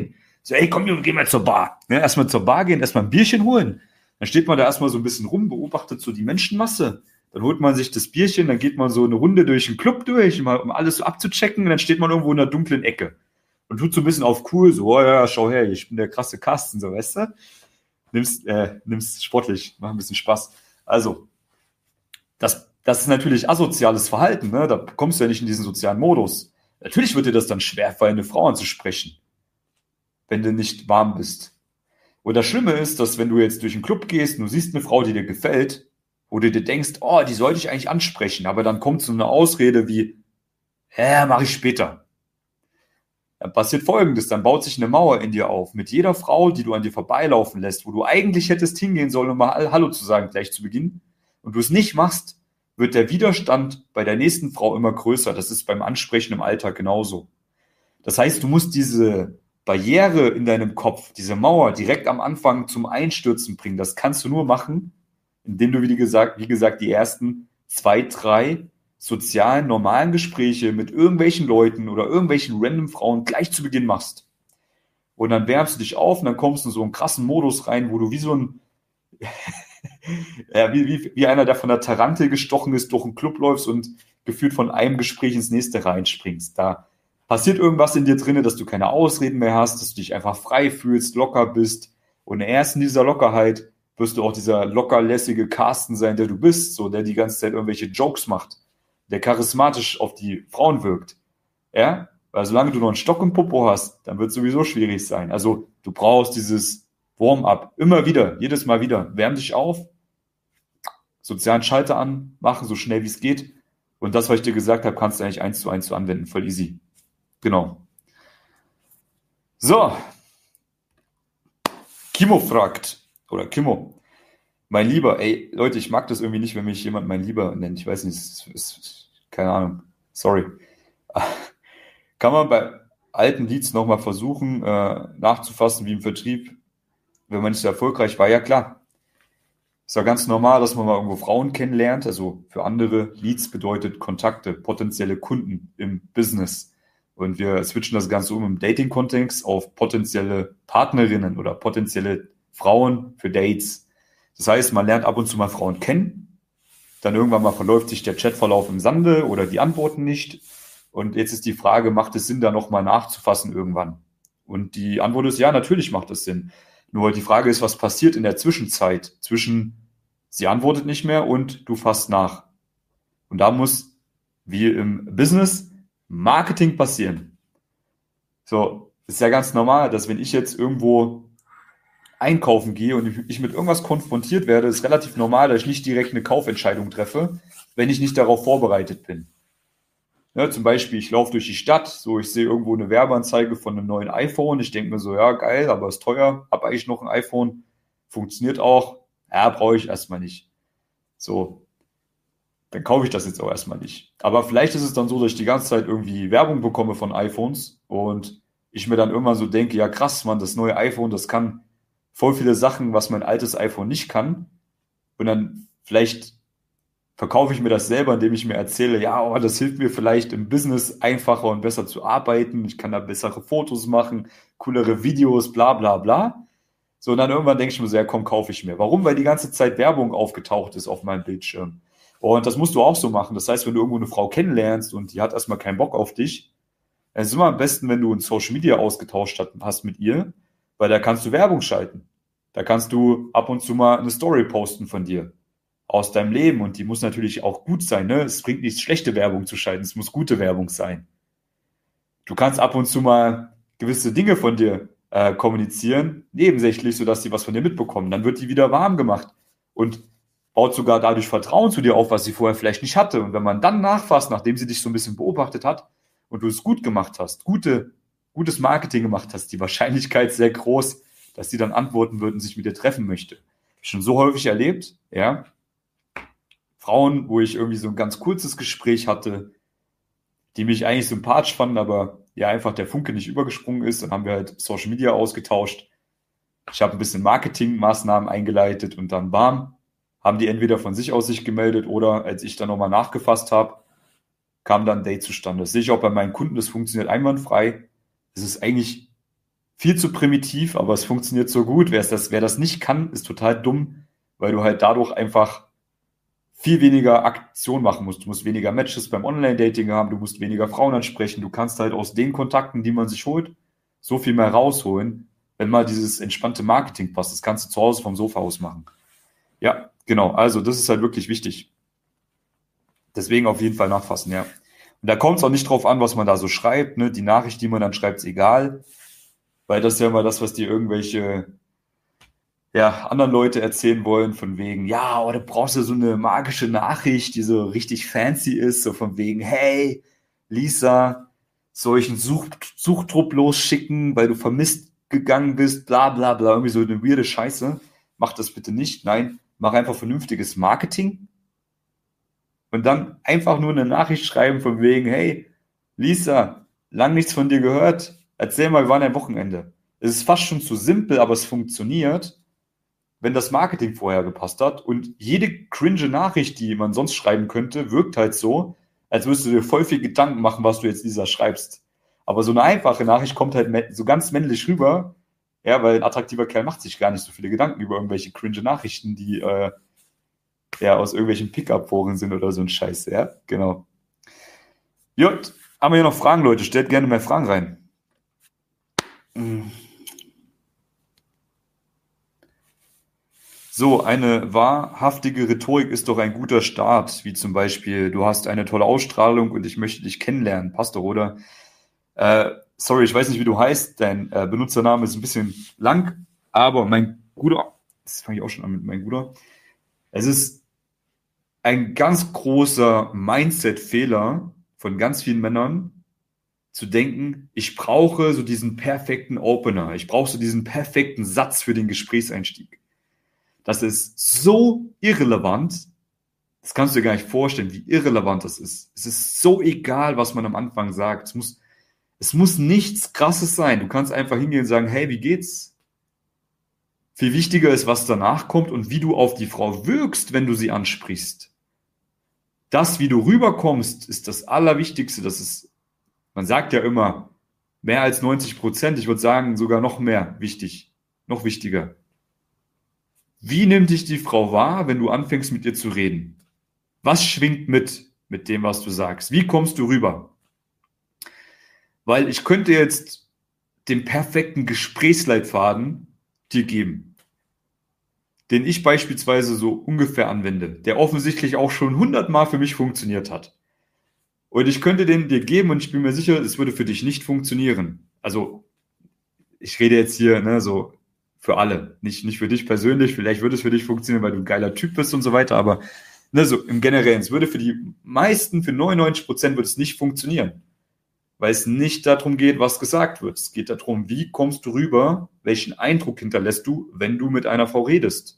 So, ey, komm, Junge, geh mal zur Bar. Ja, erstmal zur Bar gehen, erstmal ein Bierchen holen. Dann steht man da erstmal so ein bisschen rum, beobachtet so die Menschenmasse. Dann holt man sich das Bierchen, dann geht man so eine Runde durch den Club durch, um alles so abzuchecken. Und dann steht man irgendwo in einer dunklen Ecke und tut so ein bisschen auf cool, so, oh ja, schau her, ich bin der krasse Carsten, so, weißt du? Nimmst, äh, nimmst sportlich, mach ein bisschen Spaß. Also, das, das ist natürlich asoziales Verhalten, ne? Da kommst du ja nicht in diesen sozialen Modus. Natürlich wird dir das dann schwerfallen, eine Frau anzusprechen, wenn du nicht warm bist. Und das Schlimme ist, dass wenn du jetzt durch den Club gehst und du siehst eine Frau, die dir gefällt, wo du dir denkst, oh, die sollte ich eigentlich ansprechen, aber dann kommt so eine Ausrede wie, ja, mache ich später. Dann passiert Folgendes, dann baut sich eine Mauer in dir auf. Mit jeder Frau, die du an dir vorbeilaufen lässt, wo du eigentlich hättest hingehen sollen, um mal Hallo zu sagen, gleich zu Beginn, und du es nicht machst, wird der Widerstand bei der nächsten Frau immer größer. Das ist beim Ansprechen im Alltag genauso. Das heißt, du musst diese Barriere in deinem Kopf, diese Mauer direkt am Anfang zum Einstürzen bringen. Das kannst du nur machen, indem du, wie gesagt, wie gesagt, die ersten zwei, drei sozialen, normalen Gespräche mit irgendwelchen Leuten oder irgendwelchen random Frauen gleich zu Beginn machst. Und dann wärmst du dich auf und dann kommst du in so einen krassen Modus rein, wo du wie so ein, ja, wie, wie, wie einer, der von der Tarantel gestochen ist, durch einen Club läufst und gefühlt von einem Gespräch ins nächste reinspringst. Da passiert irgendwas in dir drin, dass du keine Ausreden mehr hast, dass du dich einfach frei fühlst, locker bist. Und erst in dieser Lockerheit wirst du auch dieser lockerlässige Carsten sein, der du bist, so, der die ganze Zeit irgendwelche Jokes macht, der charismatisch auf die Frauen wirkt. Ja? Weil solange du noch einen Stock im Popo hast, dann wird es sowieso schwierig sein. Also du brauchst dieses Warm-up. Immer wieder, jedes Mal wieder. Wärm dich auf, sozialen Schalter an, machen so schnell wie es geht. Und das, was ich dir gesagt habe, kannst du eigentlich eins zu eins so anwenden. Voll easy. Genau. So. Kimo fragt, oder Kimo, mein Lieber, ey, Leute, ich mag das irgendwie nicht, wenn mich jemand mein Lieber nennt. Ich weiß nicht, es ist, ist, keine Ahnung. Sorry. Kann man bei alten Leads nochmal versuchen, äh, nachzufassen, wie im Vertrieb, wenn man nicht so erfolgreich war? Ja, klar. Ist ja ganz normal, dass man mal irgendwo Frauen kennenlernt. Also für andere Leads bedeutet Kontakte, potenzielle Kunden im Business. Und wir switchen das Ganze um im Dating-Kontext auf potenzielle Partnerinnen oder potenzielle Frauen für Dates. Das heißt, man lernt ab und zu mal Frauen kennen, dann irgendwann mal verläuft sich der Chatverlauf im Sande oder die antworten nicht. Und jetzt ist die Frage, macht es Sinn, da nochmal nachzufassen irgendwann? Und die Antwort ist, ja, natürlich macht es Sinn. Nur die Frage ist, was passiert in der Zwischenzeit zwischen sie antwortet nicht mehr und du fasst nach. Und da muss, wie im Business, Marketing passieren. So, ist ja ganz normal, dass wenn ich jetzt irgendwo einkaufen gehe und ich mit irgendwas konfrontiert werde, ist relativ normal, dass ich nicht direkt eine Kaufentscheidung treffe, wenn ich nicht darauf vorbereitet bin. Ja, zum Beispiel, ich laufe durch die Stadt, so ich sehe irgendwo eine Werbeanzeige von einem neuen iPhone, ich denke mir so, ja geil, aber ist teuer, habe eigentlich noch ein iPhone, funktioniert auch, ja, brauche ich erstmal nicht. So, dann kaufe ich das jetzt auch erstmal nicht. Aber vielleicht ist es dann so, dass ich die ganze Zeit irgendwie Werbung bekomme von iPhones und ich mir dann irgendwann so denke, ja krass, Mann, das neue iPhone, das kann voll viele Sachen, was mein altes iPhone nicht kann. Und dann vielleicht verkaufe ich mir das selber, indem ich mir erzähle, ja, oh, das hilft mir vielleicht im Business einfacher und besser zu arbeiten. Ich kann da bessere Fotos machen, coolere Videos, bla bla bla. So, und dann irgendwann denke ich mir so, ja komm, kaufe ich mir. Warum? Weil die ganze Zeit Werbung aufgetaucht ist auf meinem Bildschirm. Und das musst du auch so machen. Das heißt, wenn du irgendwo eine Frau kennenlernst und die hat erstmal keinen Bock auf dich, dann ist es immer am besten, wenn du ein Social Media ausgetauscht hast mit ihr, weil da kannst du Werbung schalten. Da kannst du ab und zu mal eine Story posten von dir aus deinem Leben und die muss natürlich auch gut sein. Ne? Es bringt nichts, schlechte Werbung zu schalten, es muss gute Werbung sein. Du kannst ab und zu mal gewisse Dinge von dir äh, kommunizieren, nebensächlich, sodass die was von dir mitbekommen. Dann wird die wieder warm gemacht und baut sogar dadurch Vertrauen zu dir auf, was sie vorher vielleicht nicht hatte. Und wenn man dann nachfasst, nachdem sie dich so ein bisschen beobachtet hat und du es gut gemacht hast, gute, gutes Marketing gemacht hast, die Wahrscheinlichkeit ist sehr groß, dass sie dann antworten würden, sich mit dir treffen möchte. Schon so häufig erlebt, ja. Frauen, wo ich irgendwie so ein ganz kurzes Gespräch hatte, die mich eigentlich sympathisch fanden, aber ja einfach der Funke nicht übergesprungen ist. Dann haben wir halt Social Media ausgetauscht. Ich habe ein bisschen Marketingmaßnahmen eingeleitet und dann bam, haben die entweder von sich aus sich gemeldet oder als ich dann nochmal nachgefasst habe, kam dann ein Date zustande. Das sehe ich auch bei meinen Kunden, das funktioniert einwandfrei. Es ist eigentlich Viel zu primitiv, aber es funktioniert so gut. Wer das, wer das nicht kann, ist total dumm, weil du halt dadurch einfach viel weniger Aktion machen musst. Du musst weniger Matches beim Online-Dating haben, du musst weniger Frauen ansprechen. Du kannst halt aus den Kontakten, die man sich holt, so viel mehr rausholen, wenn mal dieses entspannte Marketing passt. Das kannst du zu Hause vom Sofa aus machen. Ja, genau. Also das ist halt wirklich wichtig. Deswegen auf jeden Fall nachfassen, ja. Und da kommt es auch nicht drauf an, was man da so schreibt. Ne? Die Nachricht, die man dann schreibt, ist egal. Weil das ist ja immer das, was dir irgendwelche ja, anderen Leute erzählen wollen, von wegen, ja, oder brauchst du so eine magische Nachricht, die so richtig fancy ist, so von wegen, hey, Lisa, soll ich einen Such Suchtrupp losschicken, weil du vermisst gegangen bist, bla bla bla, irgendwie so eine weirde Scheiße. Mach das bitte nicht. Nein, mach einfach vernünftiges Marketing und dann einfach nur eine Nachricht schreiben von wegen, hey, Lisa, lang nichts von dir gehört, erzähl mal, wie war dein Wochenende? Es ist fast schon zu simpel, aber es funktioniert, wenn das Marketing vorher gepasst hat. Und jede cringe Nachricht, die man sonst schreiben könnte, wirkt halt so, als würdest du dir voll viel Gedanken machen, was du jetzt Lisa schreibst. Aber so eine einfache Nachricht kommt halt so ganz männlich rüber, ja, weil ein attraktiver Kerl macht sich gar nicht so viele Gedanken über irgendwelche cringe Nachrichten, die äh, ja aus irgendwelchen Pickup-Foren sind oder so ein Scheiß, ja, genau. Gut, haben wir hier noch Fragen, Leute? Stellt gerne mehr Fragen rein. So, eine wahrhaftige Rhetorik ist doch ein guter Start, wie zum Beispiel, du hast eine tolle Ausstrahlung und ich möchte dich kennenlernen. Passt doch, oder? Äh, sorry, ich weiß nicht, wie du heißt, dein äh, Benutzername ist ein bisschen lang, aber mein Bruder, das fange ich auch schon an mit meinem Bruder, es ist ein ganz großer Mindset-Fehler von ganz vielen Männern, zu denken, ich brauche so diesen perfekten Opener, ich brauche so diesen perfekten Satz für den Gesprächseinstieg. Das ist so irrelevant, das kannst du dir gar nicht vorstellen, wie irrelevant das ist. Es ist so egal, was man am Anfang sagt. Es muss, es muss nichts Krasses sein. Du kannst einfach hingehen und sagen, hey, wie geht's? Viel wichtiger ist, was danach kommt und wie du auf die Frau wirkst, wenn du sie ansprichst. Das, wie du rüberkommst, ist das Allerwichtigste. Das ist, man sagt ja immer, mehr als neunzig Prozent, ich würde sagen sogar noch mehr wichtig, noch wichtiger. Wie nimmt dich die Frau wahr, wenn du anfängst mit ihr zu reden? Was schwingt mit, mit dem, was du sagst? Wie kommst du rüber? Weil ich könnte jetzt den perfekten Gesprächsleitfaden dir geben, den ich beispielsweise so ungefähr anwende, der offensichtlich auch schon hundertmal für mich funktioniert hat. Und ich könnte den dir geben und ich bin mir sicher, es würde für dich nicht funktionieren. Also, ich rede jetzt hier, ne, so für alle, nicht, nicht für dich persönlich, vielleicht würde es für dich funktionieren, weil du ein geiler Typ bist und so weiter, aber ne, so im Generellen, es würde für die meisten, für neunundneunzig Prozent würde es nicht funktionieren, weil es nicht darum geht, was gesagt wird. Es geht darum, wie kommst du rüber, welchen Eindruck hinterlässt du, wenn du mit einer Frau redest.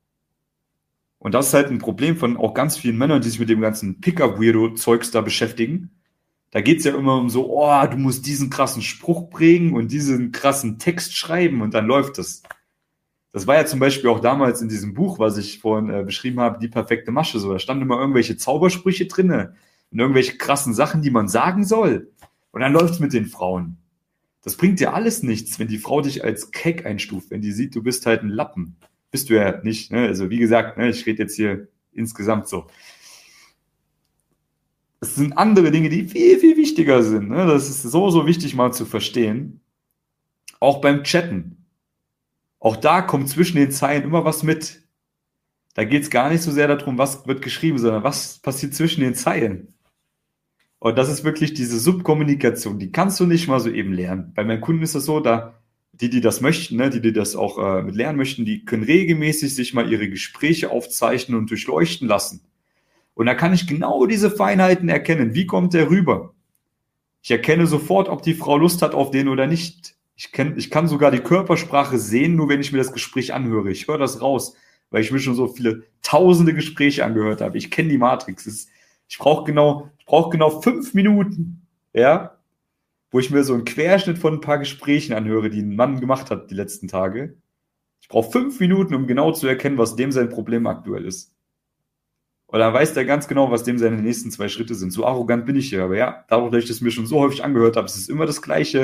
Und das ist halt ein Problem von auch ganz vielen Männern, die sich mit dem ganzen Pickup-Weirdo-Zeugs da beschäftigen. Da geht's ja immer um so, oh, du musst diesen krassen Spruch prägen und diesen krassen Text schreiben und dann läuft das. Das war ja zum Beispiel auch damals in diesem Buch, was ich vorhin äh, beschrieben habe, die perfekte Masche. So, da standen immer irgendwelche Zaubersprüche drinne und irgendwelche krassen Sachen, die man sagen soll. Und dann läuft's mit den Frauen. Das bringt dir alles nichts, wenn die Frau dich als Keck einstuft, wenn die sieht, du bist halt ein Lappen. Bist du ja nicht, ne? Also wie gesagt, ne, ich rede jetzt hier insgesamt so. Es sind andere Dinge, die viel, viel wichtiger sind. Ne? Das ist so, so wichtig mal zu verstehen. Auch beim Chatten. Auch da kommt zwischen den Zeilen immer was mit. Da geht es gar nicht so sehr darum, was wird geschrieben, sondern was passiert zwischen den Zeilen. Und das ist wirklich diese Subkommunikation, die kannst du nicht mal so eben lernen. Bei meinen Kunden ist das so, da die, die das möchten, ne, die, die das auch äh, mit lernen möchten, die können regelmäßig sich mal ihre Gespräche aufzeichnen und durchleuchten lassen. Und da kann ich genau diese Feinheiten erkennen. Wie kommt der rüber? Ich erkenne sofort, ob die Frau Lust hat auf den oder nicht. Ich, kenn, ich kann sogar die Körpersprache sehen, nur wenn ich mir das Gespräch anhöre. Ich höre das raus, weil ich mir schon so viele tausende Gespräche angehört habe. Ich kenne die Matrix. Es, ich brauche genau, ich brauche genau fünf Minuten, ja, wo ich mir so einen Querschnitt von ein paar Gesprächen anhöre, die ein Mann gemacht hat die letzten Tage. Ich brauche fünf Minuten, um genau zu erkennen, was dem sein Problem aktuell ist. Und dann weiß der ganz genau, was dem seine nächsten zwei Schritte sind. So arrogant bin ich hier. Aber ja, dadurch, dass ich das mir schon so häufig angehört habe, es ist immer das Gleiche.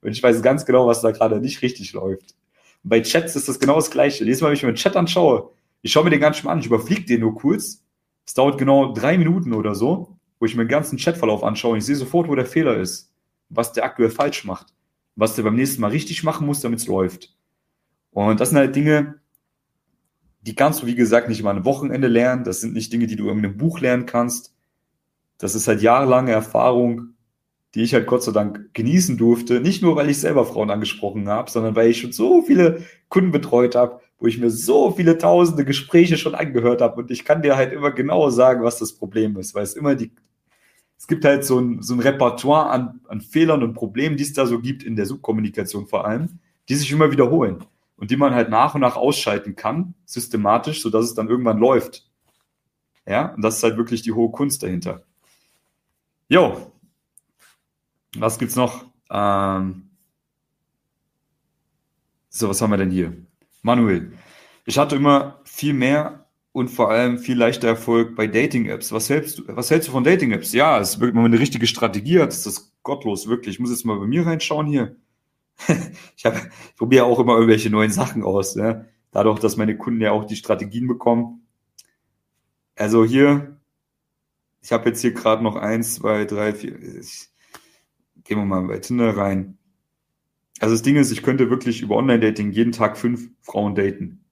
Und ich weiß ganz genau, was da gerade nicht richtig läuft. Und bei Chats ist das genau das Gleiche. Jedes Mal, wenn ich mir einen Chat anschaue, ich schaue mir den gar nicht mal an, ich überfliege den nur kurz. Es dauert genau drei Minuten oder so, wo ich mir den ganzen Chatverlauf anschaue und ich sehe sofort, wo der Fehler ist, was der aktuell falsch macht, was der beim nächsten Mal richtig machen muss, damit es läuft. Und das sind halt Dinge, die kannst du, wie gesagt, nicht mal ein Wochenende lernen. Das sind nicht Dinge, die du in irgendeinem Buch lernen kannst. Das ist halt jahrelange Erfahrung, die ich halt Gott sei Dank genießen durfte. Nicht nur, weil ich selber Frauen angesprochen habe, sondern weil ich schon so viele Kunden betreut habe, wo ich mir so viele tausende Gespräche schon angehört habe. Und ich kann dir halt immer genau sagen, was das Problem ist, weil es immer die, es gibt halt so ein, so ein Repertoire an, an Fehlern und Problemen, die es da so gibt in der Subkommunikation vor allem, die sich immer wiederholen und die man halt nach und nach ausschalten kann, systematisch, sodass es dann irgendwann läuft. Ja, und das ist halt wirklich die hohe Kunst dahinter. Jo, was gibt's noch? Ähm, so, was haben wir denn hier? Manuel, ich hatte immer viel mehr und vor allem viel leichter Erfolg bei Dating-Apps. Was hältst du, was hältst du von Dating-Apps? Ja, es ist wirklich, wenn man eine richtige Strategie hat, ist das gottlos, wirklich. Ich muss jetzt mal bei mir reinschauen hier. Ich, hab, ich probiere auch immer irgendwelche neuen Sachen aus. Ne? Dadurch, dass meine Kunden ja auch die Strategien bekommen. Also hier, ich habe jetzt hier gerade noch eins, zwei, drei, vier. Ich, gehen wir mal bei Tinder rein. Also das Ding ist, ich könnte wirklich über Online-Dating jeden Tag fünf Frauen daten.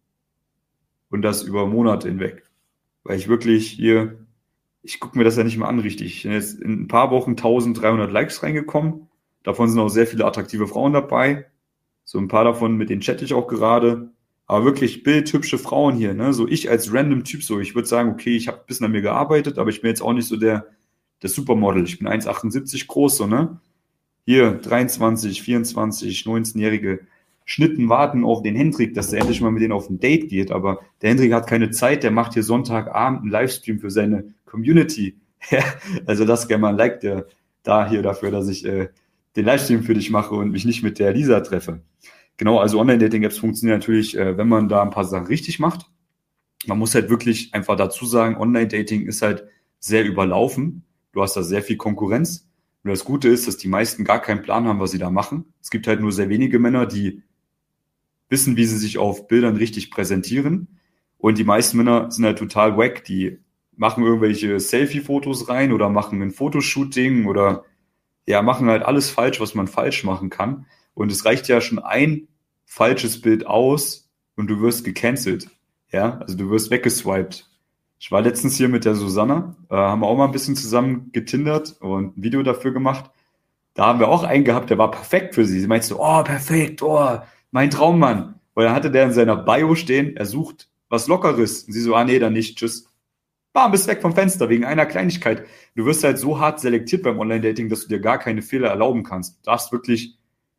Und das über Monate hinweg. Weil ich wirklich hier, ich gucke mir das ja nicht mal an richtig. Ich bin jetzt in ein paar Wochen dreizehnhundert Likes reingekommen. Davon sind auch sehr viele attraktive Frauen dabei. So ein paar davon, mit denen chatte ich auch gerade. Aber wirklich bildhübsche Frauen hier, ne? So ich als random Typ so. Ich würde sagen, okay, ich habe ein bisschen an mir gearbeitet, aber ich bin jetzt auch nicht so der, der Supermodel. Ich bin eins Komma achtundsiebzig groß, so, ne? Hier, dreiundzwanzig, vierundzwanzig, neunzehnjährige Schnitten warten auf den Hendrik, dass er endlich mal mit denen auf ein Date geht. Aber der Hendrik hat keine Zeit, der macht hier Sonntagabend einen Livestream für seine Community. Ja, also das gerne mal ein Like der, da hier dafür, dass ich äh, den Livestream für dich mache und mich nicht mit der Lisa treffe. Genau, also Online-Dating-Apps funktionieren natürlich, äh, wenn man da ein paar Sachen richtig macht. Man muss halt wirklich einfach dazu sagen, Online-Dating ist halt sehr überlaufen. Du hast da sehr viel Konkurrenz. Und das Gute ist, dass die meisten gar keinen Plan haben, was sie da machen. Es gibt halt nur sehr wenige Männer, die wissen, wie sie sich auf Bildern richtig präsentieren. Und die meisten Männer sind halt total wack. Die machen irgendwelche Selfie-Fotos rein oder machen ein Fotoshooting oder ja, machen halt alles falsch, was man falsch machen kann. Und es reicht ja schon ein falsches Bild aus und du wirst gecancelt. Ja, also du wirst weggeswiped. Ich war letztens hier mit der Susanna, äh, haben wir auch mal ein bisschen zusammen getindert und ein Video dafür gemacht. Da haben wir auch einen gehabt, der war perfekt für sie. Sie meinte so, oh, perfekt, oh, mein Traummann. Weil dann hatte der in seiner Bio stehen, er sucht was Lockeres. Und sie so, ah, nee, dann nicht, tschüss. Bam, bist weg vom Fenster wegen einer Kleinigkeit. Du wirst halt so hart selektiert beim Online-Dating, dass du dir gar keine Fehler erlauben kannst. Du darfst wirklich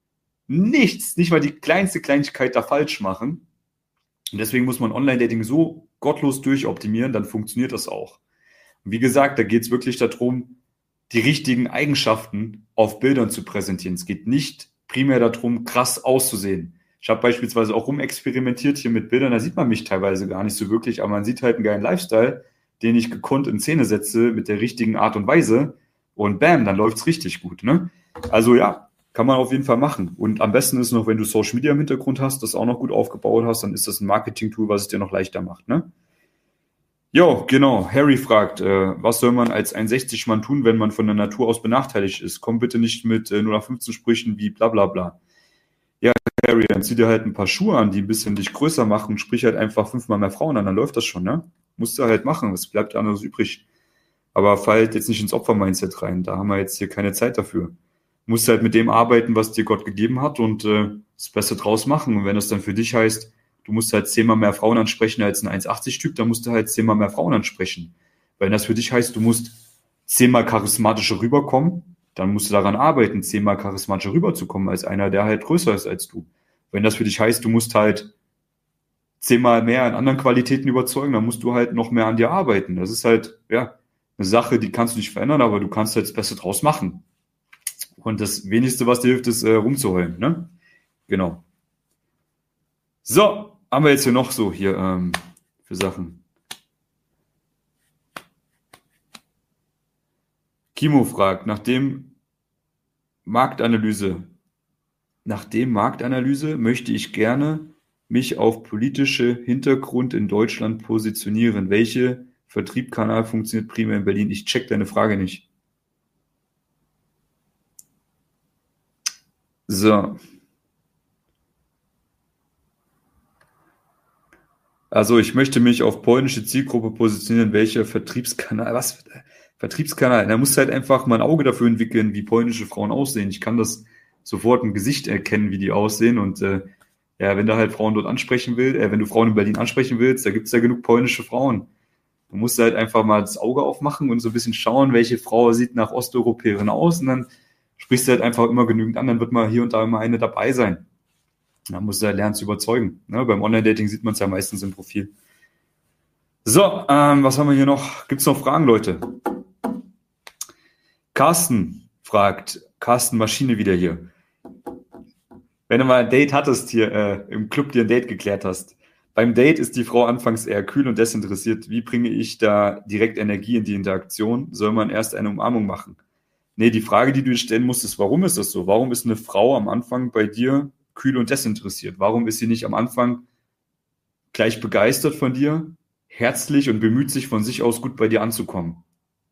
nichts, nicht mal die kleinste Kleinigkeit da falsch machen. Und deswegen muss man Online-Dating so gottlos durchoptimieren, dann funktioniert das auch. Und wie gesagt, da geht es wirklich darum, die richtigen Eigenschaften auf Bildern zu präsentieren. Es geht nicht primär darum, krass auszusehen. Ich habe beispielsweise auch rumexperimentiert hier mit Bildern, da sieht man mich teilweise gar nicht so wirklich, aber man sieht halt einen geilen Lifestyle, den ich gekonnt in Szene setze mit der richtigen Art und Weise und bam, dann läuft's richtig gut. Ne? Also ja, kann man auf jeden Fall machen. Und am besten ist noch, wenn du Social Media im Hintergrund hast, das auch noch gut aufgebaut hast, dann ist das ein Marketing-Tool, was es dir noch leichter macht. Ne? Jo, genau. Harry fragt, äh, was soll man als einundsechzig-Mann tun, wenn man von der Natur aus benachteiligt ist? Komm bitte nicht mit äh, null nach fünfzehn Sprüchen wie bla bla bla. Ja, Harry, dann zieh dir halt ein paar Schuhe an, die ein bisschen dich größer machen, sprich halt einfach fünfmal mehr Frauen an, dann läuft das schon, ne? Musst du halt machen, es bleibt anderes übrig. Aber fall halt jetzt nicht ins Opfer-Mindset rein, da haben wir jetzt hier keine Zeit dafür. Musst halt mit dem arbeiten, was dir Gott gegeben hat und äh, das Beste draus machen. Und wenn das dann für dich heißt, du musst halt zehnmal mehr Frauen ansprechen als ein eins achtzig-Typ, dann musst du halt zehnmal mehr Frauen ansprechen. Wenn das für dich heißt, du musst zehnmal charismatischer rüberkommen, dann musst du daran arbeiten, zehnmal charismatischer rüberzukommen als einer, der halt größer ist als du. Wenn das für dich heißt, du musst halt zehnmal mehr in anderen Qualitäten überzeugen, dann musst du halt noch mehr an dir arbeiten. Das ist halt, ja, eine Sache, die kannst du nicht verändern, aber du kannst halt das Beste draus machen. Und das Wenigste, was dir hilft, ist äh, rumzuheulen, ne? Genau. So, haben wir jetzt hier noch so hier ähm, für Sachen. Kimo fragt, nachdem Marktanalyse nach dem Marktanalyse möchte ich gerne mich auf politische Hintergrund in Deutschland positionieren. Welche Vertriebskanal funktioniert primär in Berlin? Ich check deine Frage nicht. So. Also ich möchte mich auf polnische Zielgruppe positionieren. Welcher Vertriebskanal? Was? Vertriebskanal? Da musst du halt einfach mal ein Auge dafür entwickeln, wie polnische Frauen aussehen. Ich kann das sofort im Gesicht erkennen, wie die aussehen. Und äh, ja, wenn du halt Frauen dort ansprechen willst, äh, wenn du Frauen in Berlin ansprechen willst, da gibt es ja genug polnische Frauen. Du musst halt einfach mal das Auge aufmachen und so ein bisschen schauen, welche Frau sieht nach Osteuropäerin aus. Und dann sprichst du halt einfach immer genügend an, dann wird mal hier und da immer eine dabei sein. Da musst du halt lernen zu überzeugen. Ne? Beim Online-Dating sieht man es ja meistens im Profil. So, ähm, was haben wir hier noch? Gibt es noch Fragen, Leute? Carsten fragt, Carsten Maschine wieder hier. Wenn du mal ein Date hattest hier äh, im Club, dir ein Date geklärt hast. Beim Date ist die Frau anfangs eher kühl und desinteressiert. Wie bringe ich da direkt Energie in die Interaktion? Soll man erst eine Umarmung machen? Nee, die Frage, die du dir stellen musst, ist, warum ist das so? Warum ist eine Frau am Anfang bei dir kühl und desinteressiert? Warum ist sie nicht am Anfang gleich begeistert von dir, herzlich und bemüht sich von sich aus gut bei dir anzukommen?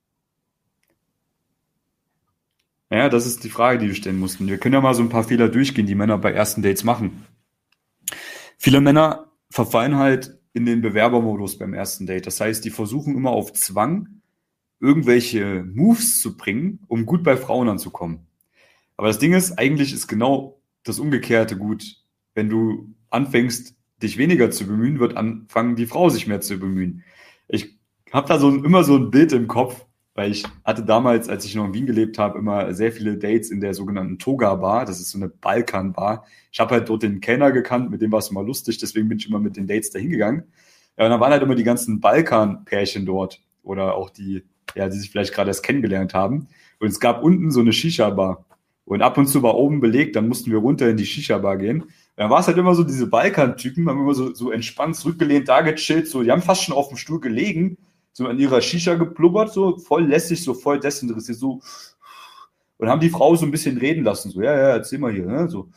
Ja, das ist die Frage, die wir stellen mussten. Wir können ja mal so ein paar Fehler durchgehen, die Männer bei ersten Dates machen. Viele Männer verfallen halt in den Bewerbermodus beim ersten Date. Das heißt, die versuchen immer auf Zwang irgendwelche Moves zu bringen, um gut bei Frauen anzukommen. Aber das Ding ist, eigentlich ist genau das Umgekehrte gut. Wenn du anfängst, dich weniger zu bemühen, wird anfangen, die Frau sich mehr zu bemühen. Ich habe da so immer so ein Bild im Kopf, weil ich hatte damals, als ich noch in Wien gelebt habe, immer sehr viele Dates in der sogenannten Toga-Bar. Das ist so eine Balkan-Bar. Ich habe halt dort den Kellner gekannt, mit dem war es immer lustig, deswegen bin ich immer mit den Dates da hingegangen. Ja, und dann waren halt immer die ganzen Balkan-Pärchen dort oder auch die, ja, die sich vielleicht gerade erst kennengelernt haben. Und es gab unten so eine Shisha-Bar. Und ab und zu war oben belegt, dann mussten wir runter in die Shisha-Bar gehen. Und dann war es halt immer so, diese Balkan-Typen haben immer so, so entspannt zurückgelehnt, da gechillt, so, die haben fast schon auf dem Stuhl gelegen, so an ihrer Shisha geblubbert, so voll lässig, so voll desinteressiert, so. Und haben die Frau so ein bisschen reden lassen, so, ja, ja, erzähl mal hier, ne, so.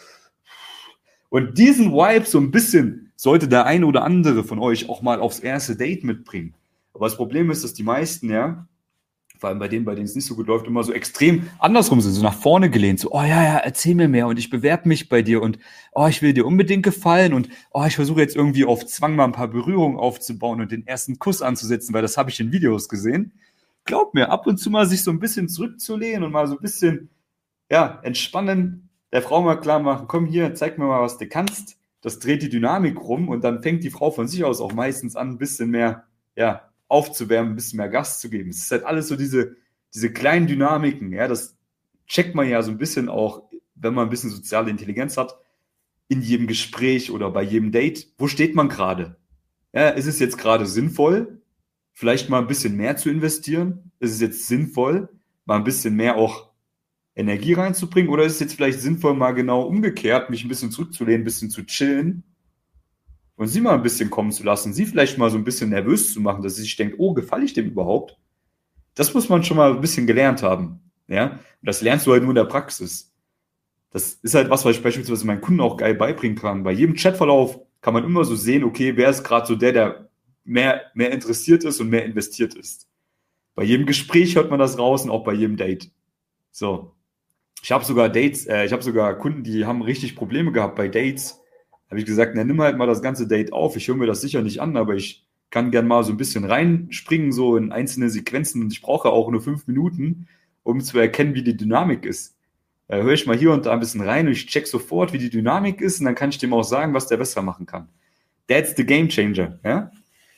Und diesen Vibe so ein bisschen sollte der eine oder andere von euch auch mal aufs erste Date mitbringen. Aber das Problem ist, dass die meisten, ja, vor allem bei denen, bei denen es nicht so gut läuft, immer so extrem andersrum sind, so nach vorne gelehnt, so, oh ja, ja, erzähl mir mehr und ich bewerbe mich bei dir und oh, ich will dir unbedingt gefallen und oh, ich versuche jetzt irgendwie auf Zwang mal ein paar Berührungen aufzubauen und den ersten Kuss anzusetzen, weil das habe ich in Videos gesehen. Glaub mir, ab und zu mal sich so ein bisschen zurückzulehnen und mal so ein bisschen, ja, entspannen, der Frau mal klar machen, komm hier, zeig mir mal, was du kannst. Das dreht die Dynamik rum und dann fängt die Frau von sich aus auch meistens an, ein bisschen mehr, ja, aufzuwärmen, ein bisschen mehr Gas zu geben. Es ist halt alles so diese, diese kleinen Dynamiken, ja, das checkt man ja so ein bisschen auch, wenn man ein bisschen soziale Intelligenz hat, in jedem Gespräch oder bei jedem Date. Wo steht man gerade? Ja, ist es jetzt gerade sinnvoll, vielleicht mal ein bisschen mehr zu investieren? Ist es jetzt sinnvoll, mal ein bisschen mehr auch Energie reinzubringen? Oder ist es jetzt vielleicht sinnvoll, mal genau umgekehrt, mich ein bisschen zurückzulehnen, ein bisschen zu chillen und sie mal ein bisschen kommen zu lassen, sie vielleicht mal so ein bisschen nervös zu machen, dass sie sich denkt, oh, gefalle ich dem überhaupt? Das muss man schon mal ein bisschen gelernt haben. Ja? Und das lernst du halt nur in der Praxis. Das ist halt was, was ich beispielsweise meinen Kunden auch geil beibringen kann. Bei jedem Chatverlauf kann man immer so sehen, okay, wer ist gerade so der, der mehr, mehr interessiert ist und mehr investiert ist. Bei jedem Gespräch hört man das raus und auch bei jedem Date. So. Ich habe sogar Dates, äh, ich habe sogar Kunden, die haben richtig Probleme gehabt bei Dates. Habe ich gesagt, na, nimm halt mal das ganze Date auf. Ich höre mir das sicher nicht an, aber ich kann gern mal so ein bisschen reinspringen, so in einzelne Sequenzen. Und ich brauche auch nur fünf Minuten, um zu erkennen, wie die Dynamik ist. Da höre ich mal hier und da ein bisschen rein und ich check sofort, wie die Dynamik ist. Und dann kann ich dem auch sagen, was der besser machen kann. That's the game changer. Ja?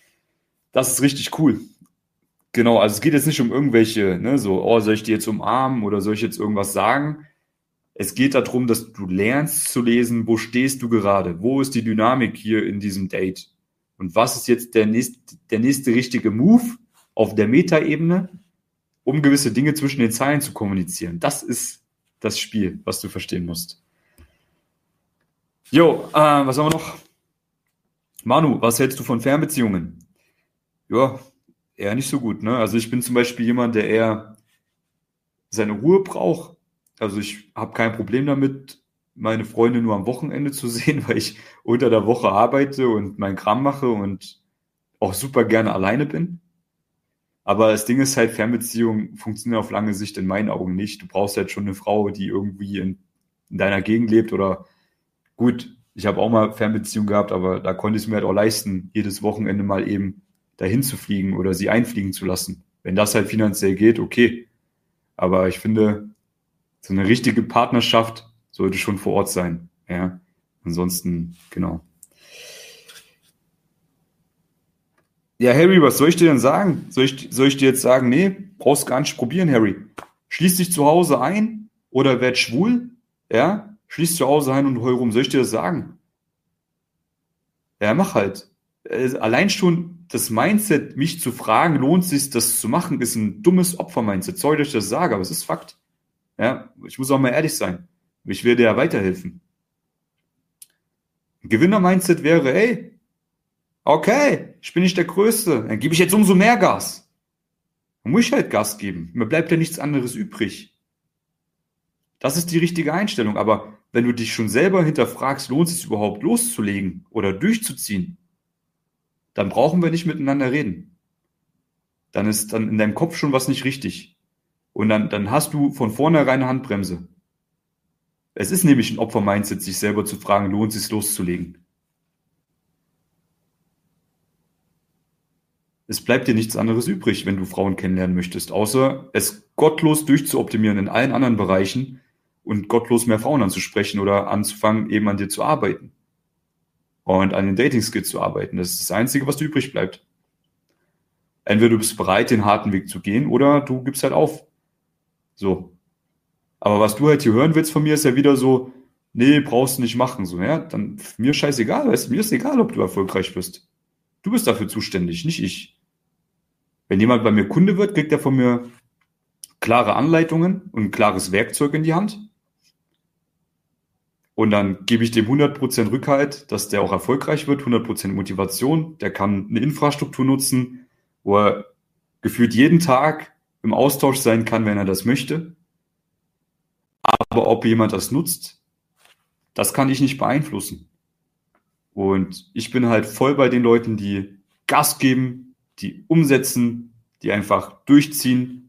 Das ist richtig cool. Genau, also es geht jetzt nicht um irgendwelche, ne, so, oh, soll ich die jetzt umarmen oder soll ich jetzt irgendwas sagen? Es geht darum, dass du lernst zu lesen, wo stehst du gerade? Wo ist die Dynamik hier in diesem Date? Und was ist jetzt der nächste, der nächste richtige Move auf der Metaebene, um gewisse Dinge zwischen den Zeilen zu kommunizieren? Das ist das Spiel, was du verstehen musst. Jo, äh, was haben wir noch? Manu, was hältst du von Fernbeziehungen? Ja, eher nicht so gut, ne? Also ich bin zum Beispiel jemand, der eher seine Ruhe braucht. Also ich habe kein Problem damit, meine Freunde nur am Wochenende zu sehen, weil ich unter der Woche arbeite und meinen Kram mache und auch super gerne alleine bin. Aber das Ding ist halt, Fernbeziehungen funktionieren auf lange Sicht in meinen Augen nicht. Du brauchst halt schon eine Frau, die irgendwie in, in deiner Gegend lebt oder gut, ich habe auch mal Fernbeziehungen gehabt, aber da konnte ich es mir halt auch leisten, jedes Wochenende mal eben dahin zu fliegen oder sie einfliegen zu lassen. Wenn das halt finanziell geht, okay. Aber ich finde, so eine richtige Partnerschaft sollte schon vor Ort sein. Ja, ansonsten, genau. Ja, Harry, was soll ich dir denn sagen? Soll ich, soll ich dir jetzt sagen, nee, brauchst gar nicht probieren, Harry. Schließ dich zu Hause ein oder werd schwul, ja? Schließ dich zu Hause ein und heul rum. Soll ich dir das sagen? Ja, mach halt. Äh, Allein schon das Mindset, mich zu fragen, lohnt es sich, das zu machen, ist ein dummes Opfer-Mindset. Sorry, dass ich das sage, aber es ist Fakt. Ja, ich muss auch mal ehrlich sein. Ich will dir ja weiterhelfen. Ein Gewinner-Mindset wäre, ey, okay, ich bin nicht der Größte, dann gebe ich jetzt umso mehr Gas. Dann muss ich halt Gas geben. Mir bleibt ja nichts anderes übrig. Das ist die richtige Einstellung. Aber wenn du dich schon selber hinterfragst, lohnt es sich überhaupt loszulegen oder durchzuziehen, dann brauchen wir nicht miteinander reden. Dann ist dann in deinem Kopf schon was nicht richtig. Und dann, dann hast du von vornherein eine Handbremse. Es ist nämlich ein Opfer-Mindset, sich selber zu fragen, lohnt es sich loszulegen. Es bleibt dir nichts anderes übrig, wenn du Frauen kennenlernen möchtest, außer es gottlos durchzuoptimieren in allen anderen Bereichen und gottlos mehr Frauen anzusprechen oder anzufangen, eben an dir zu arbeiten und an den Dating-Skills zu arbeiten. Das ist das Einzige, was dir übrig bleibt. Entweder du bist bereit, den harten Weg zu gehen, oder du gibst halt auf. So. Aber was du halt hier hören willst von mir, ist ja wieder so, nee, brauchst du nicht machen. So, ja, dann mir scheißegal, weißt du, mir ist egal, ob du erfolgreich wirst. Du bist dafür zuständig, nicht ich. Wenn jemand bei mir Kunde wird, kriegt er von mir klare Anleitungen und ein klares Werkzeug in die Hand. Und dann gebe ich dem hundert Prozent Rückhalt, dass der auch erfolgreich wird, hundert Prozent Motivation. Der kann eine Infrastruktur nutzen, wo er gefühlt jeden Tag im Austausch sein kann, wenn er das möchte. Aber ob jemand das nutzt, das kann ich nicht beeinflussen. Und ich bin halt voll bei den Leuten, die Gas geben, die umsetzen, die einfach durchziehen.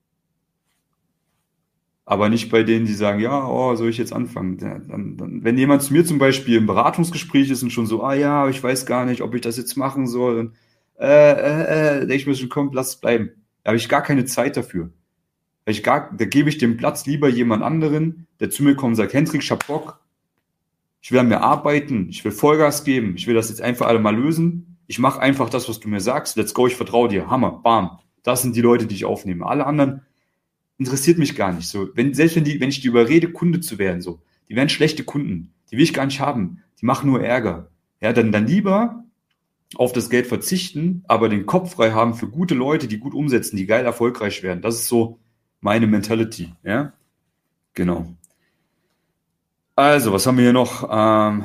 Aber nicht bei denen, die sagen, ja, oh, soll ich jetzt anfangen? Ja, dann, dann, wenn jemand zu mir zum Beispiel im Beratungsgespräch ist und schon so, ah ja, ich weiß gar nicht, ob ich das jetzt machen soll. Und, äh, äh, äh, denke ich mir schon, komm, lass es bleiben. Da habe ich gar keine Zeit dafür. Da, ich gar, da gebe ich den Platz lieber jemand anderen, der zu mir kommt und sagt, Hendrik, ich hab Bock. Ich will an mir arbeiten, ich will Vollgas geben, ich will das jetzt einfach alle mal lösen. Ich mache einfach das, was du mir sagst. Let's go, ich vertraue dir. Hammer, bam. Das sind die Leute, die ich aufnehme. Alle anderen interessiert mich gar nicht. So, wenn, selbst wenn, die, wenn ich die überrede, Kunde zu werden, so, die werden schlechte Kunden. Die will ich gar nicht haben. Die machen nur Ärger. Ja, dann, dann lieber auf das Geld verzichten, aber den Kopf frei haben für gute Leute, die gut umsetzen, die geil erfolgreich werden. Das ist so meine Mentality. Ja, genau. Also, was haben wir hier noch? Ähm,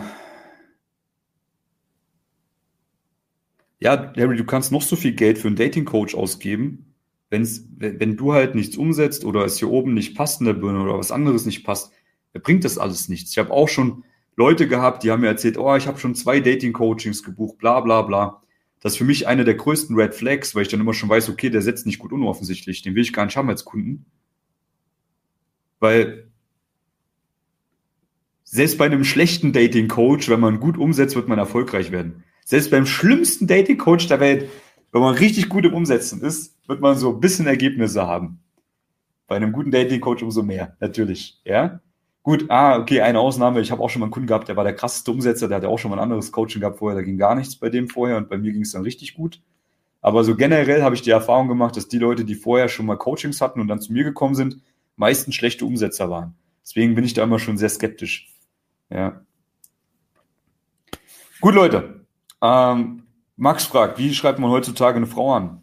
ja, Harry, du kannst noch so viel Geld für einen Dating-Coach ausgeben. Wenn's, wenn, wenn du halt nichts umsetzt oder es hier oben nicht passt in der Birne oder was anderes nicht passt, dann bringt das alles nichts. Ich habe auch schon Leute gehabt, die haben mir erzählt, oh, ich habe schon zwei Dating-Coachings gebucht, bla bla bla. Das ist für mich eine der größten Red Flags, weil ich dann immer schon weiß, okay, der setzt nicht gut unoffensichtlich. Den will ich gar nicht haben als Kunden. Weil selbst bei einem schlechten Dating-Coach, wenn man gut umsetzt, wird man erfolgreich werden. Selbst beim schlimmsten Dating-Coach der Welt, wenn man richtig gut im Umsetzen ist, wird man so ein bisschen Ergebnisse haben. Bei einem guten Dating-Coach umso mehr, natürlich. Ja, gut, ah, okay, eine Ausnahme. Ich habe auch schon mal einen Kunden gehabt, der war der krasseste Umsetzer, der hatte auch schon mal ein anderes Coaching gehabt vorher, da ging gar nichts bei dem vorher und bei mir ging es dann richtig gut. Aber so generell habe ich die Erfahrung gemacht, dass die Leute, die vorher schon mal Coachings hatten und dann zu mir gekommen sind, meistens schlechte Umsetzer waren. Deswegen bin ich da immer schon sehr skeptisch. Ja. Gut, Leute. Ähm, Max fragt, wie schreibt man heutzutage eine Frau an?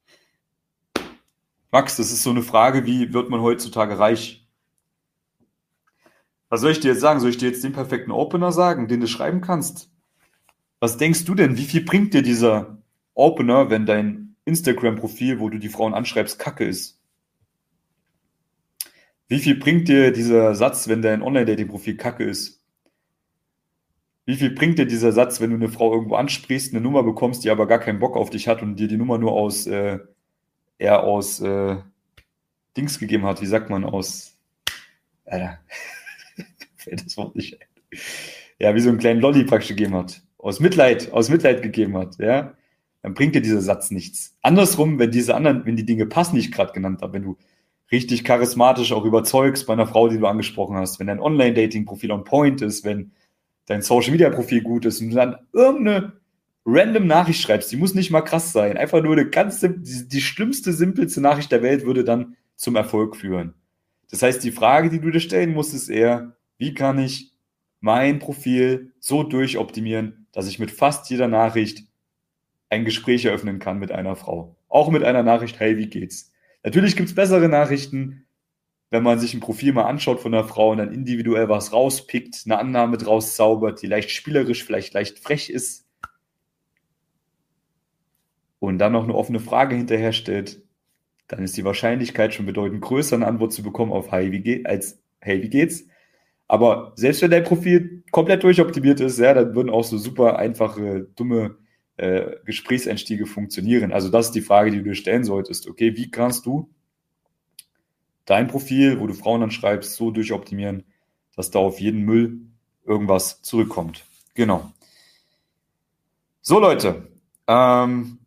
Max, das ist so eine Frage, wie wird man heutzutage reich? Was soll ich dir jetzt sagen? Soll ich dir jetzt den perfekten Opener sagen, den du schreiben kannst? Was denkst du denn, wie viel bringt dir dieser Opener, wenn dein Instagram-Profil, wo du die Frauen anschreibst, kacke ist? Wie viel bringt dir dieser Satz, wenn dein Online-Dating-Profil kacke ist? Wie viel bringt dir dieser Satz, wenn du eine Frau irgendwo ansprichst, eine Nummer bekommst, die aber gar keinen Bock auf dich hat und dir die Nummer nur aus, äh, eher aus äh, Dings gegeben hat? Wie sagt man aus? Alter, fällt das Wort nicht ein. Ja, wie so einen kleinen Lolli praktisch gegeben hat. Aus Mitleid, aus Mitleid gegeben hat, ja. Dann bringt dir dieser Satz nichts. Andersrum, wenn diese anderen, wenn die Dinge passen, die ich gerade genannt habe, wenn du richtig charismatisch auch überzeugst bei einer Frau, die du angesprochen hast, wenn dein Online-Dating-Profil on point ist, wenn dein Social-Media-Profil gut ist und du dann irgendeine random Nachricht schreibst, die muss nicht mal krass sein, einfach nur eine ganz sim- die, die schlimmste, simpelste Nachricht der Welt würde dann zum Erfolg führen. Das heißt, die Frage, die du dir stellen musst, ist eher, wie kann ich mein Profil so durchoptimieren, dass ich mit fast jeder Nachricht ein Gespräch eröffnen kann mit einer Frau. Auch mit einer Nachricht, hey, wie geht's? Natürlich gibt's bessere Nachrichten, wenn man sich ein Profil mal anschaut von einer Frau und dann individuell was rauspickt, eine Annahme draus zaubert, die leicht spielerisch, vielleicht leicht frech ist und dann noch eine offene Frage hinterher stellt, dann ist die Wahrscheinlichkeit schon bedeutend größer, eine Antwort zu bekommen auf Hi, wie geht, als Hey, wie geht's? Aber selbst wenn dein Profil komplett durchoptimiert ist, ja, dann würden auch so super einfache, dumme äh, Gesprächseinstiege funktionieren. Also das ist die Frage, die du dir stellen solltest. Okay, wie kannst du dein Profil, wo du Frauen anschreibst, so durchoptimieren, dass da auf jeden Müll irgendwas zurückkommt? Genau. So, Leute, ähm,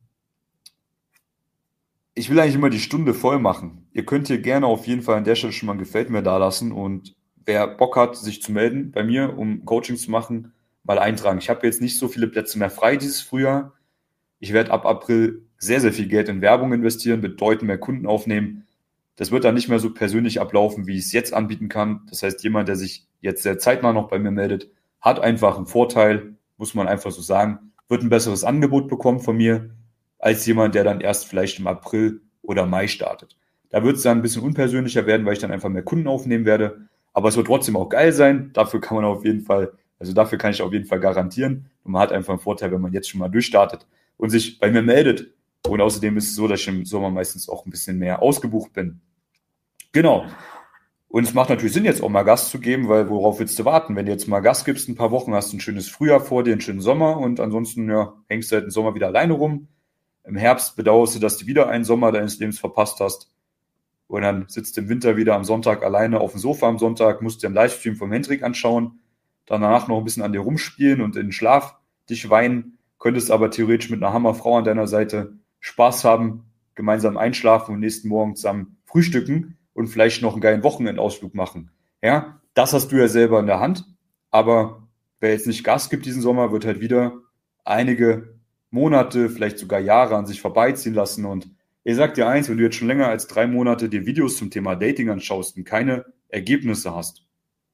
ich will eigentlich immer die Stunde voll machen. Ihr könnt hier gerne auf jeden Fall an der Stelle schon mal ein Gefällt mir da lassen und wer Bock hat, sich zu melden bei mir, um Coaching zu machen, mal eintragen. Ich habe jetzt nicht so viele Plätze mehr frei dieses Frühjahr. Ich werde ab April sehr, sehr viel Geld in Werbung investieren, bedeutend mehr Kunden aufnehmen. Das wird dann nicht mehr so persönlich ablaufen, wie ich es jetzt anbieten kann. Das heißt, jemand, der sich jetzt sehr zeitnah noch bei mir meldet, hat einfach einen Vorteil, muss man einfach so sagen, wird ein besseres Angebot bekommen von mir, als jemand, der dann erst vielleicht im April oder Mai startet. Da wird es dann ein bisschen unpersönlicher werden, weil ich dann einfach mehr Kunden aufnehmen werde. Aber es wird trotzdem auch geil sein. Dafür kann man auf jeden Fall, also dafür kann ich auf jeden Fall garantieren. Und man hat einfach einen Vorteil, wenn man jetzt schon mal durchstartet und sich bei mir meldet. Und außerdem ist es so, dass ich im Sommer meistens auch ein bisschen mehr ausgebucht bin. Genau. Und es macht natürlich Sinn, jetzt auch mal Gas zu geben, weil worauf willst du warten? Wenn du jetzt mal Gas gibst, ein paar Wochen, hast du ein schönes Frühjahr vor dir, einen schönen Sommer und ansonsten ja, hängst du halt im Sommer wieder alleine rum. Im Herbst bedauerst du, dass du wieder einen Sommer deines Lebens verpasst hast. Und dann sitzt du im Winter wieder am Sonntag alleine auf dem Sofa am Sonntag, musst dir einen Livestream vom Hendrik anschauen, danach noch ein bisschen an dir rumspielen und in den Schlaf dich weinen, könntest aber theoretisch mit einer Hammerfrau an deiner Seite Spaß haben, gemeinsam einschlafen und nächsten Morgen zusammen frühstücken und vielleicht noch einen geilen Wochenendausflug machen. Ja, das hast du ja selber in der Hand, aber wer jetzt nicht Gas gibt diesen Sommer, wird halt wieder einige Monate, vielleicht sogar Jahre an sich vorbeiziehen lassen. Und ich sag dir eins, wenn du jetzt schon länger als drei Monate dir Videos zum Thema Dating anschaust und keine Ergebnisse hast,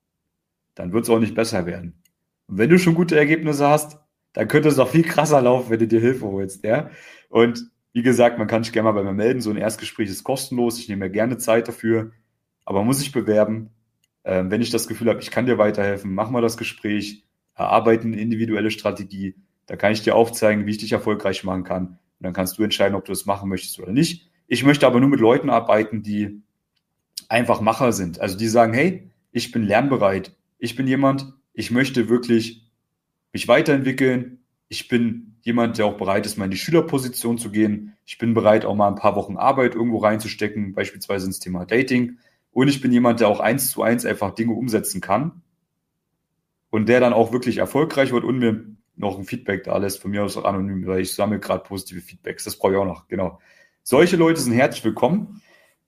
dann wird es auch nicht besser werden. Und wenn du schon gute Ergebnisse hast, dann könnte es noch viel krasser laufen, wenn du dir Hilfe holst, ja. Und wie gesagt, man kann sich gerne mal bei mir melden. So ein Erstgespräch ist kostenlos. Ich nehme mir gerne Zeit dafür, aber man muss sich bewerben. Ähm, wenn ich das Gefühl habe, ich kann dir weiterhelfen, mach mal das Gespräch, erarbeiten eine individuelle Strategie. Da kann ich dir aufzeigen, wie ich dich erfolgreich machen kann. Und dann kannst du entscheiden, ob du das machen möchtest oder nicht. Ich möchte aber nur mit Leuten arbeiten, die einfach Macher sind. Also die sagen, hey, ich bin lernbereit. Ich bin jemand, ich möchte wirklich mich weiterentwickeln. Ich bin jemand, der auch bereit ist, mal in die Schülerposition zu gehen. Ich bin bereit, auch mal ein paar Wochen Arbeit irgendwo reinzustecken, beispielsweise ins Thema Dating. Und ich bin jemand, der auch eins zu eins einfach Dinge umsetzen kann und der dann auch wirklich erfolgreich wird und mir noch ein Feedback da lässt, von mir aus auch anonym, weil ich sammle gerade positive Feedbacks. Das brauche ich auch noch, genau. Solche Leute sind herzlich willkommen.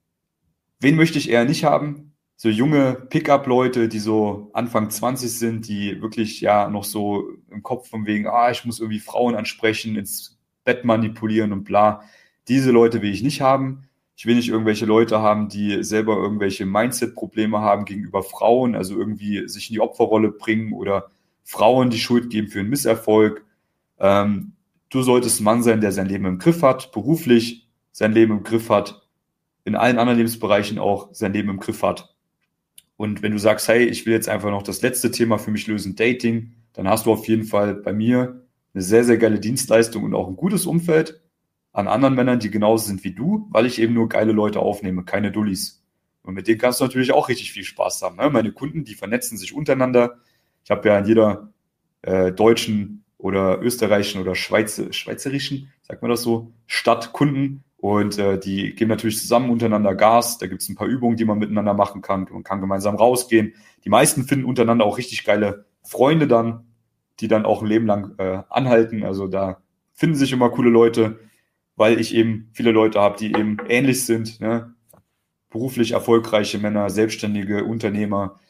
Wen möchte ich eher nicht haben? So junge Pickup-Leute, die so Anfang zwanzig sind, die wirklich ja noch so im Kopf von wegen, ah, ich muss irgendwie Frauen ansprechen, ins Bett manipulieren und bla. Diese Leute will ich nicht haben. Ich will nicht irgendwelche Leute haben, die selber irgendwelche Mindset-Probleme haben gegenüber Frauen, also irgendwie sich in die Opferrolle bringen oder Frauen die Schuld geben für einen Misserfolg. Ähm, du solltest ein Mann sein, der sein Leben im Griff hat, beruflich sein Leben im Griff hat, in allen anderen Lebensbereichen auch sein Leben im Griff hat. Und wenn du sagst, hey, ich will jetzt einfach noch das letzte Thema für mich lösen, Dating, dann hast du auf jeden Fall bei mir eine sehr, sehr geile Dienstleistung und auch ein gutes Umfeld an anderen Männern, die genauso sind wie du, weil ich eben nur geile Leute aufnehme, keine Dullis. Und mit denen kannst du natürlich auch richtig viel Spaß haben. Ne? Meine Kunden, die vernetzen sich untereinander. Ich habe ja in jeder äh, deutschen oder österreichischen oder Schweizer, schweizerischen, sagt man das so, Stadt Kunden. Und äh, die geben natürlich zusammen untereinander Gas. Da gibt es ein paar Übungen, die man miteinander machen kann. Man kann gemeinsam rausgehen. Die meisten finden untereinander auch richtig geile Freunde dann, die dann auch ein Leben lang äh, anhalten. Also da finden sich immer coole Leute, weil ich eben viele Leute habe, die eben ähnlich sind. Ne? Beruflich erfolgreiche Männer, selbstständige Unternehmer.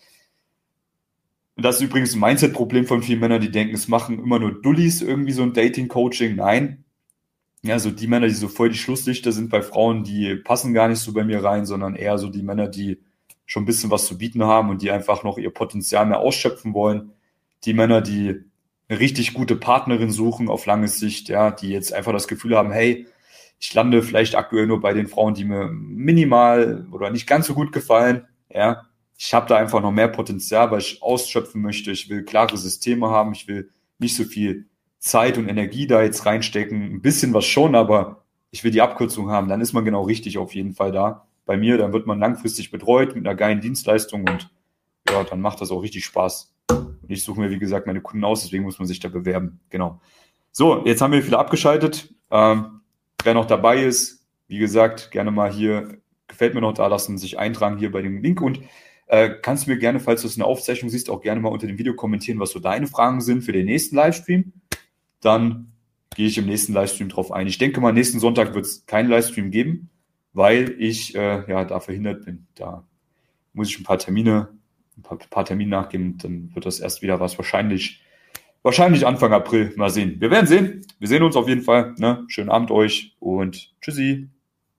Und das ist übrigens ein Mindset-Problem von vielen Männern, die denken, es machen immer nur Dullis irgendwie so ein Dating-Coaching. Nein. Ja, so die Männer, die so voll die Schlusslichter sind bei Frauen, die passen gar nicht so bei mir rein, sondern eher so die Männer, die schon ein bisschen was zu bieten haben und die einfach noch ihr Potenzial mehr ausschöpfen wollen. Die Männer, die eine richtig gute Partnerin suchen auf lange Sicht, ja, die jetzt einfach das Gefühl haben, hey, ich lande vielleicht aktuell nur bei den Frauen, die mir minimal oder nicht ganz so gut gefallen, ja. Ich habe da einfach noch mehr Potenzial, weil ich ausschöpfen möchte. Ich will klare Systeme haben, ich will nicht so viel Zeit und Energie da jetzt reinstecken, ein bisschen was schon, aber ich will die Abkürzung haben, dann ist man genau richtig auf jeden Fall da. Bei mir, dann wird man langfristig betreut mit einer geilen Dienstleistung und ja, dann macht das auch richtig Spaß. Und ich suche mir, wie gesagt, meine Kunden aus, deswegen muss man sich da bewerben. Genau. So, jetzt haben wir viele abgeschaltet. Ähm, wer noch dabei ist, wie gesagt, gerne mal hier, gefällt mir noch da lassen, sich eintragen hier bei dem Link und äh, kannst du mir gerne, falls du es in der Aufzeichnung siehst, auch gerne mal unter dem Video kommentieren, was so deine Fragen sind für den nächsten Livestream. Dann gehe ich im nächsten Livestream drauf ein. Ich denke mal, nächsten Sonntag wird es keinen Livestream geben, weil ich äh, ja da verhindert bin. Da muss ich ein paar Termine, ein paar, paar Termine nachgehen und dann wird das erst wieder was. Wahrscheinlich, wahrscheinlich Anfang April. Mal sehen. Wir werden sehen. Wir sehen uns auf jeden Fall. Ne? Schönen Abend euch und tschüssi.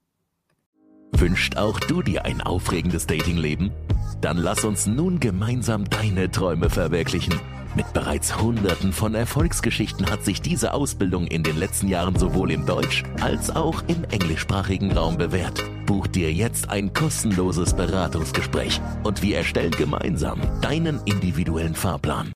Wünscht auch du dir ein aufregendes Datingleben? Dann lass uns nun gemeinsam deine Träume verwirklichen. Mit bereits Hunderten von Erfolgsgeschichten hat sich diese Ausbildung in den letzten Jahren sowohl im deutsch- als auch im englischsprachigen Raum bewährt. Buch dir jetzt ein kostenloses Beratungsgespräch und wir erstellen gemeinsam deinen individuellen Fahrplan.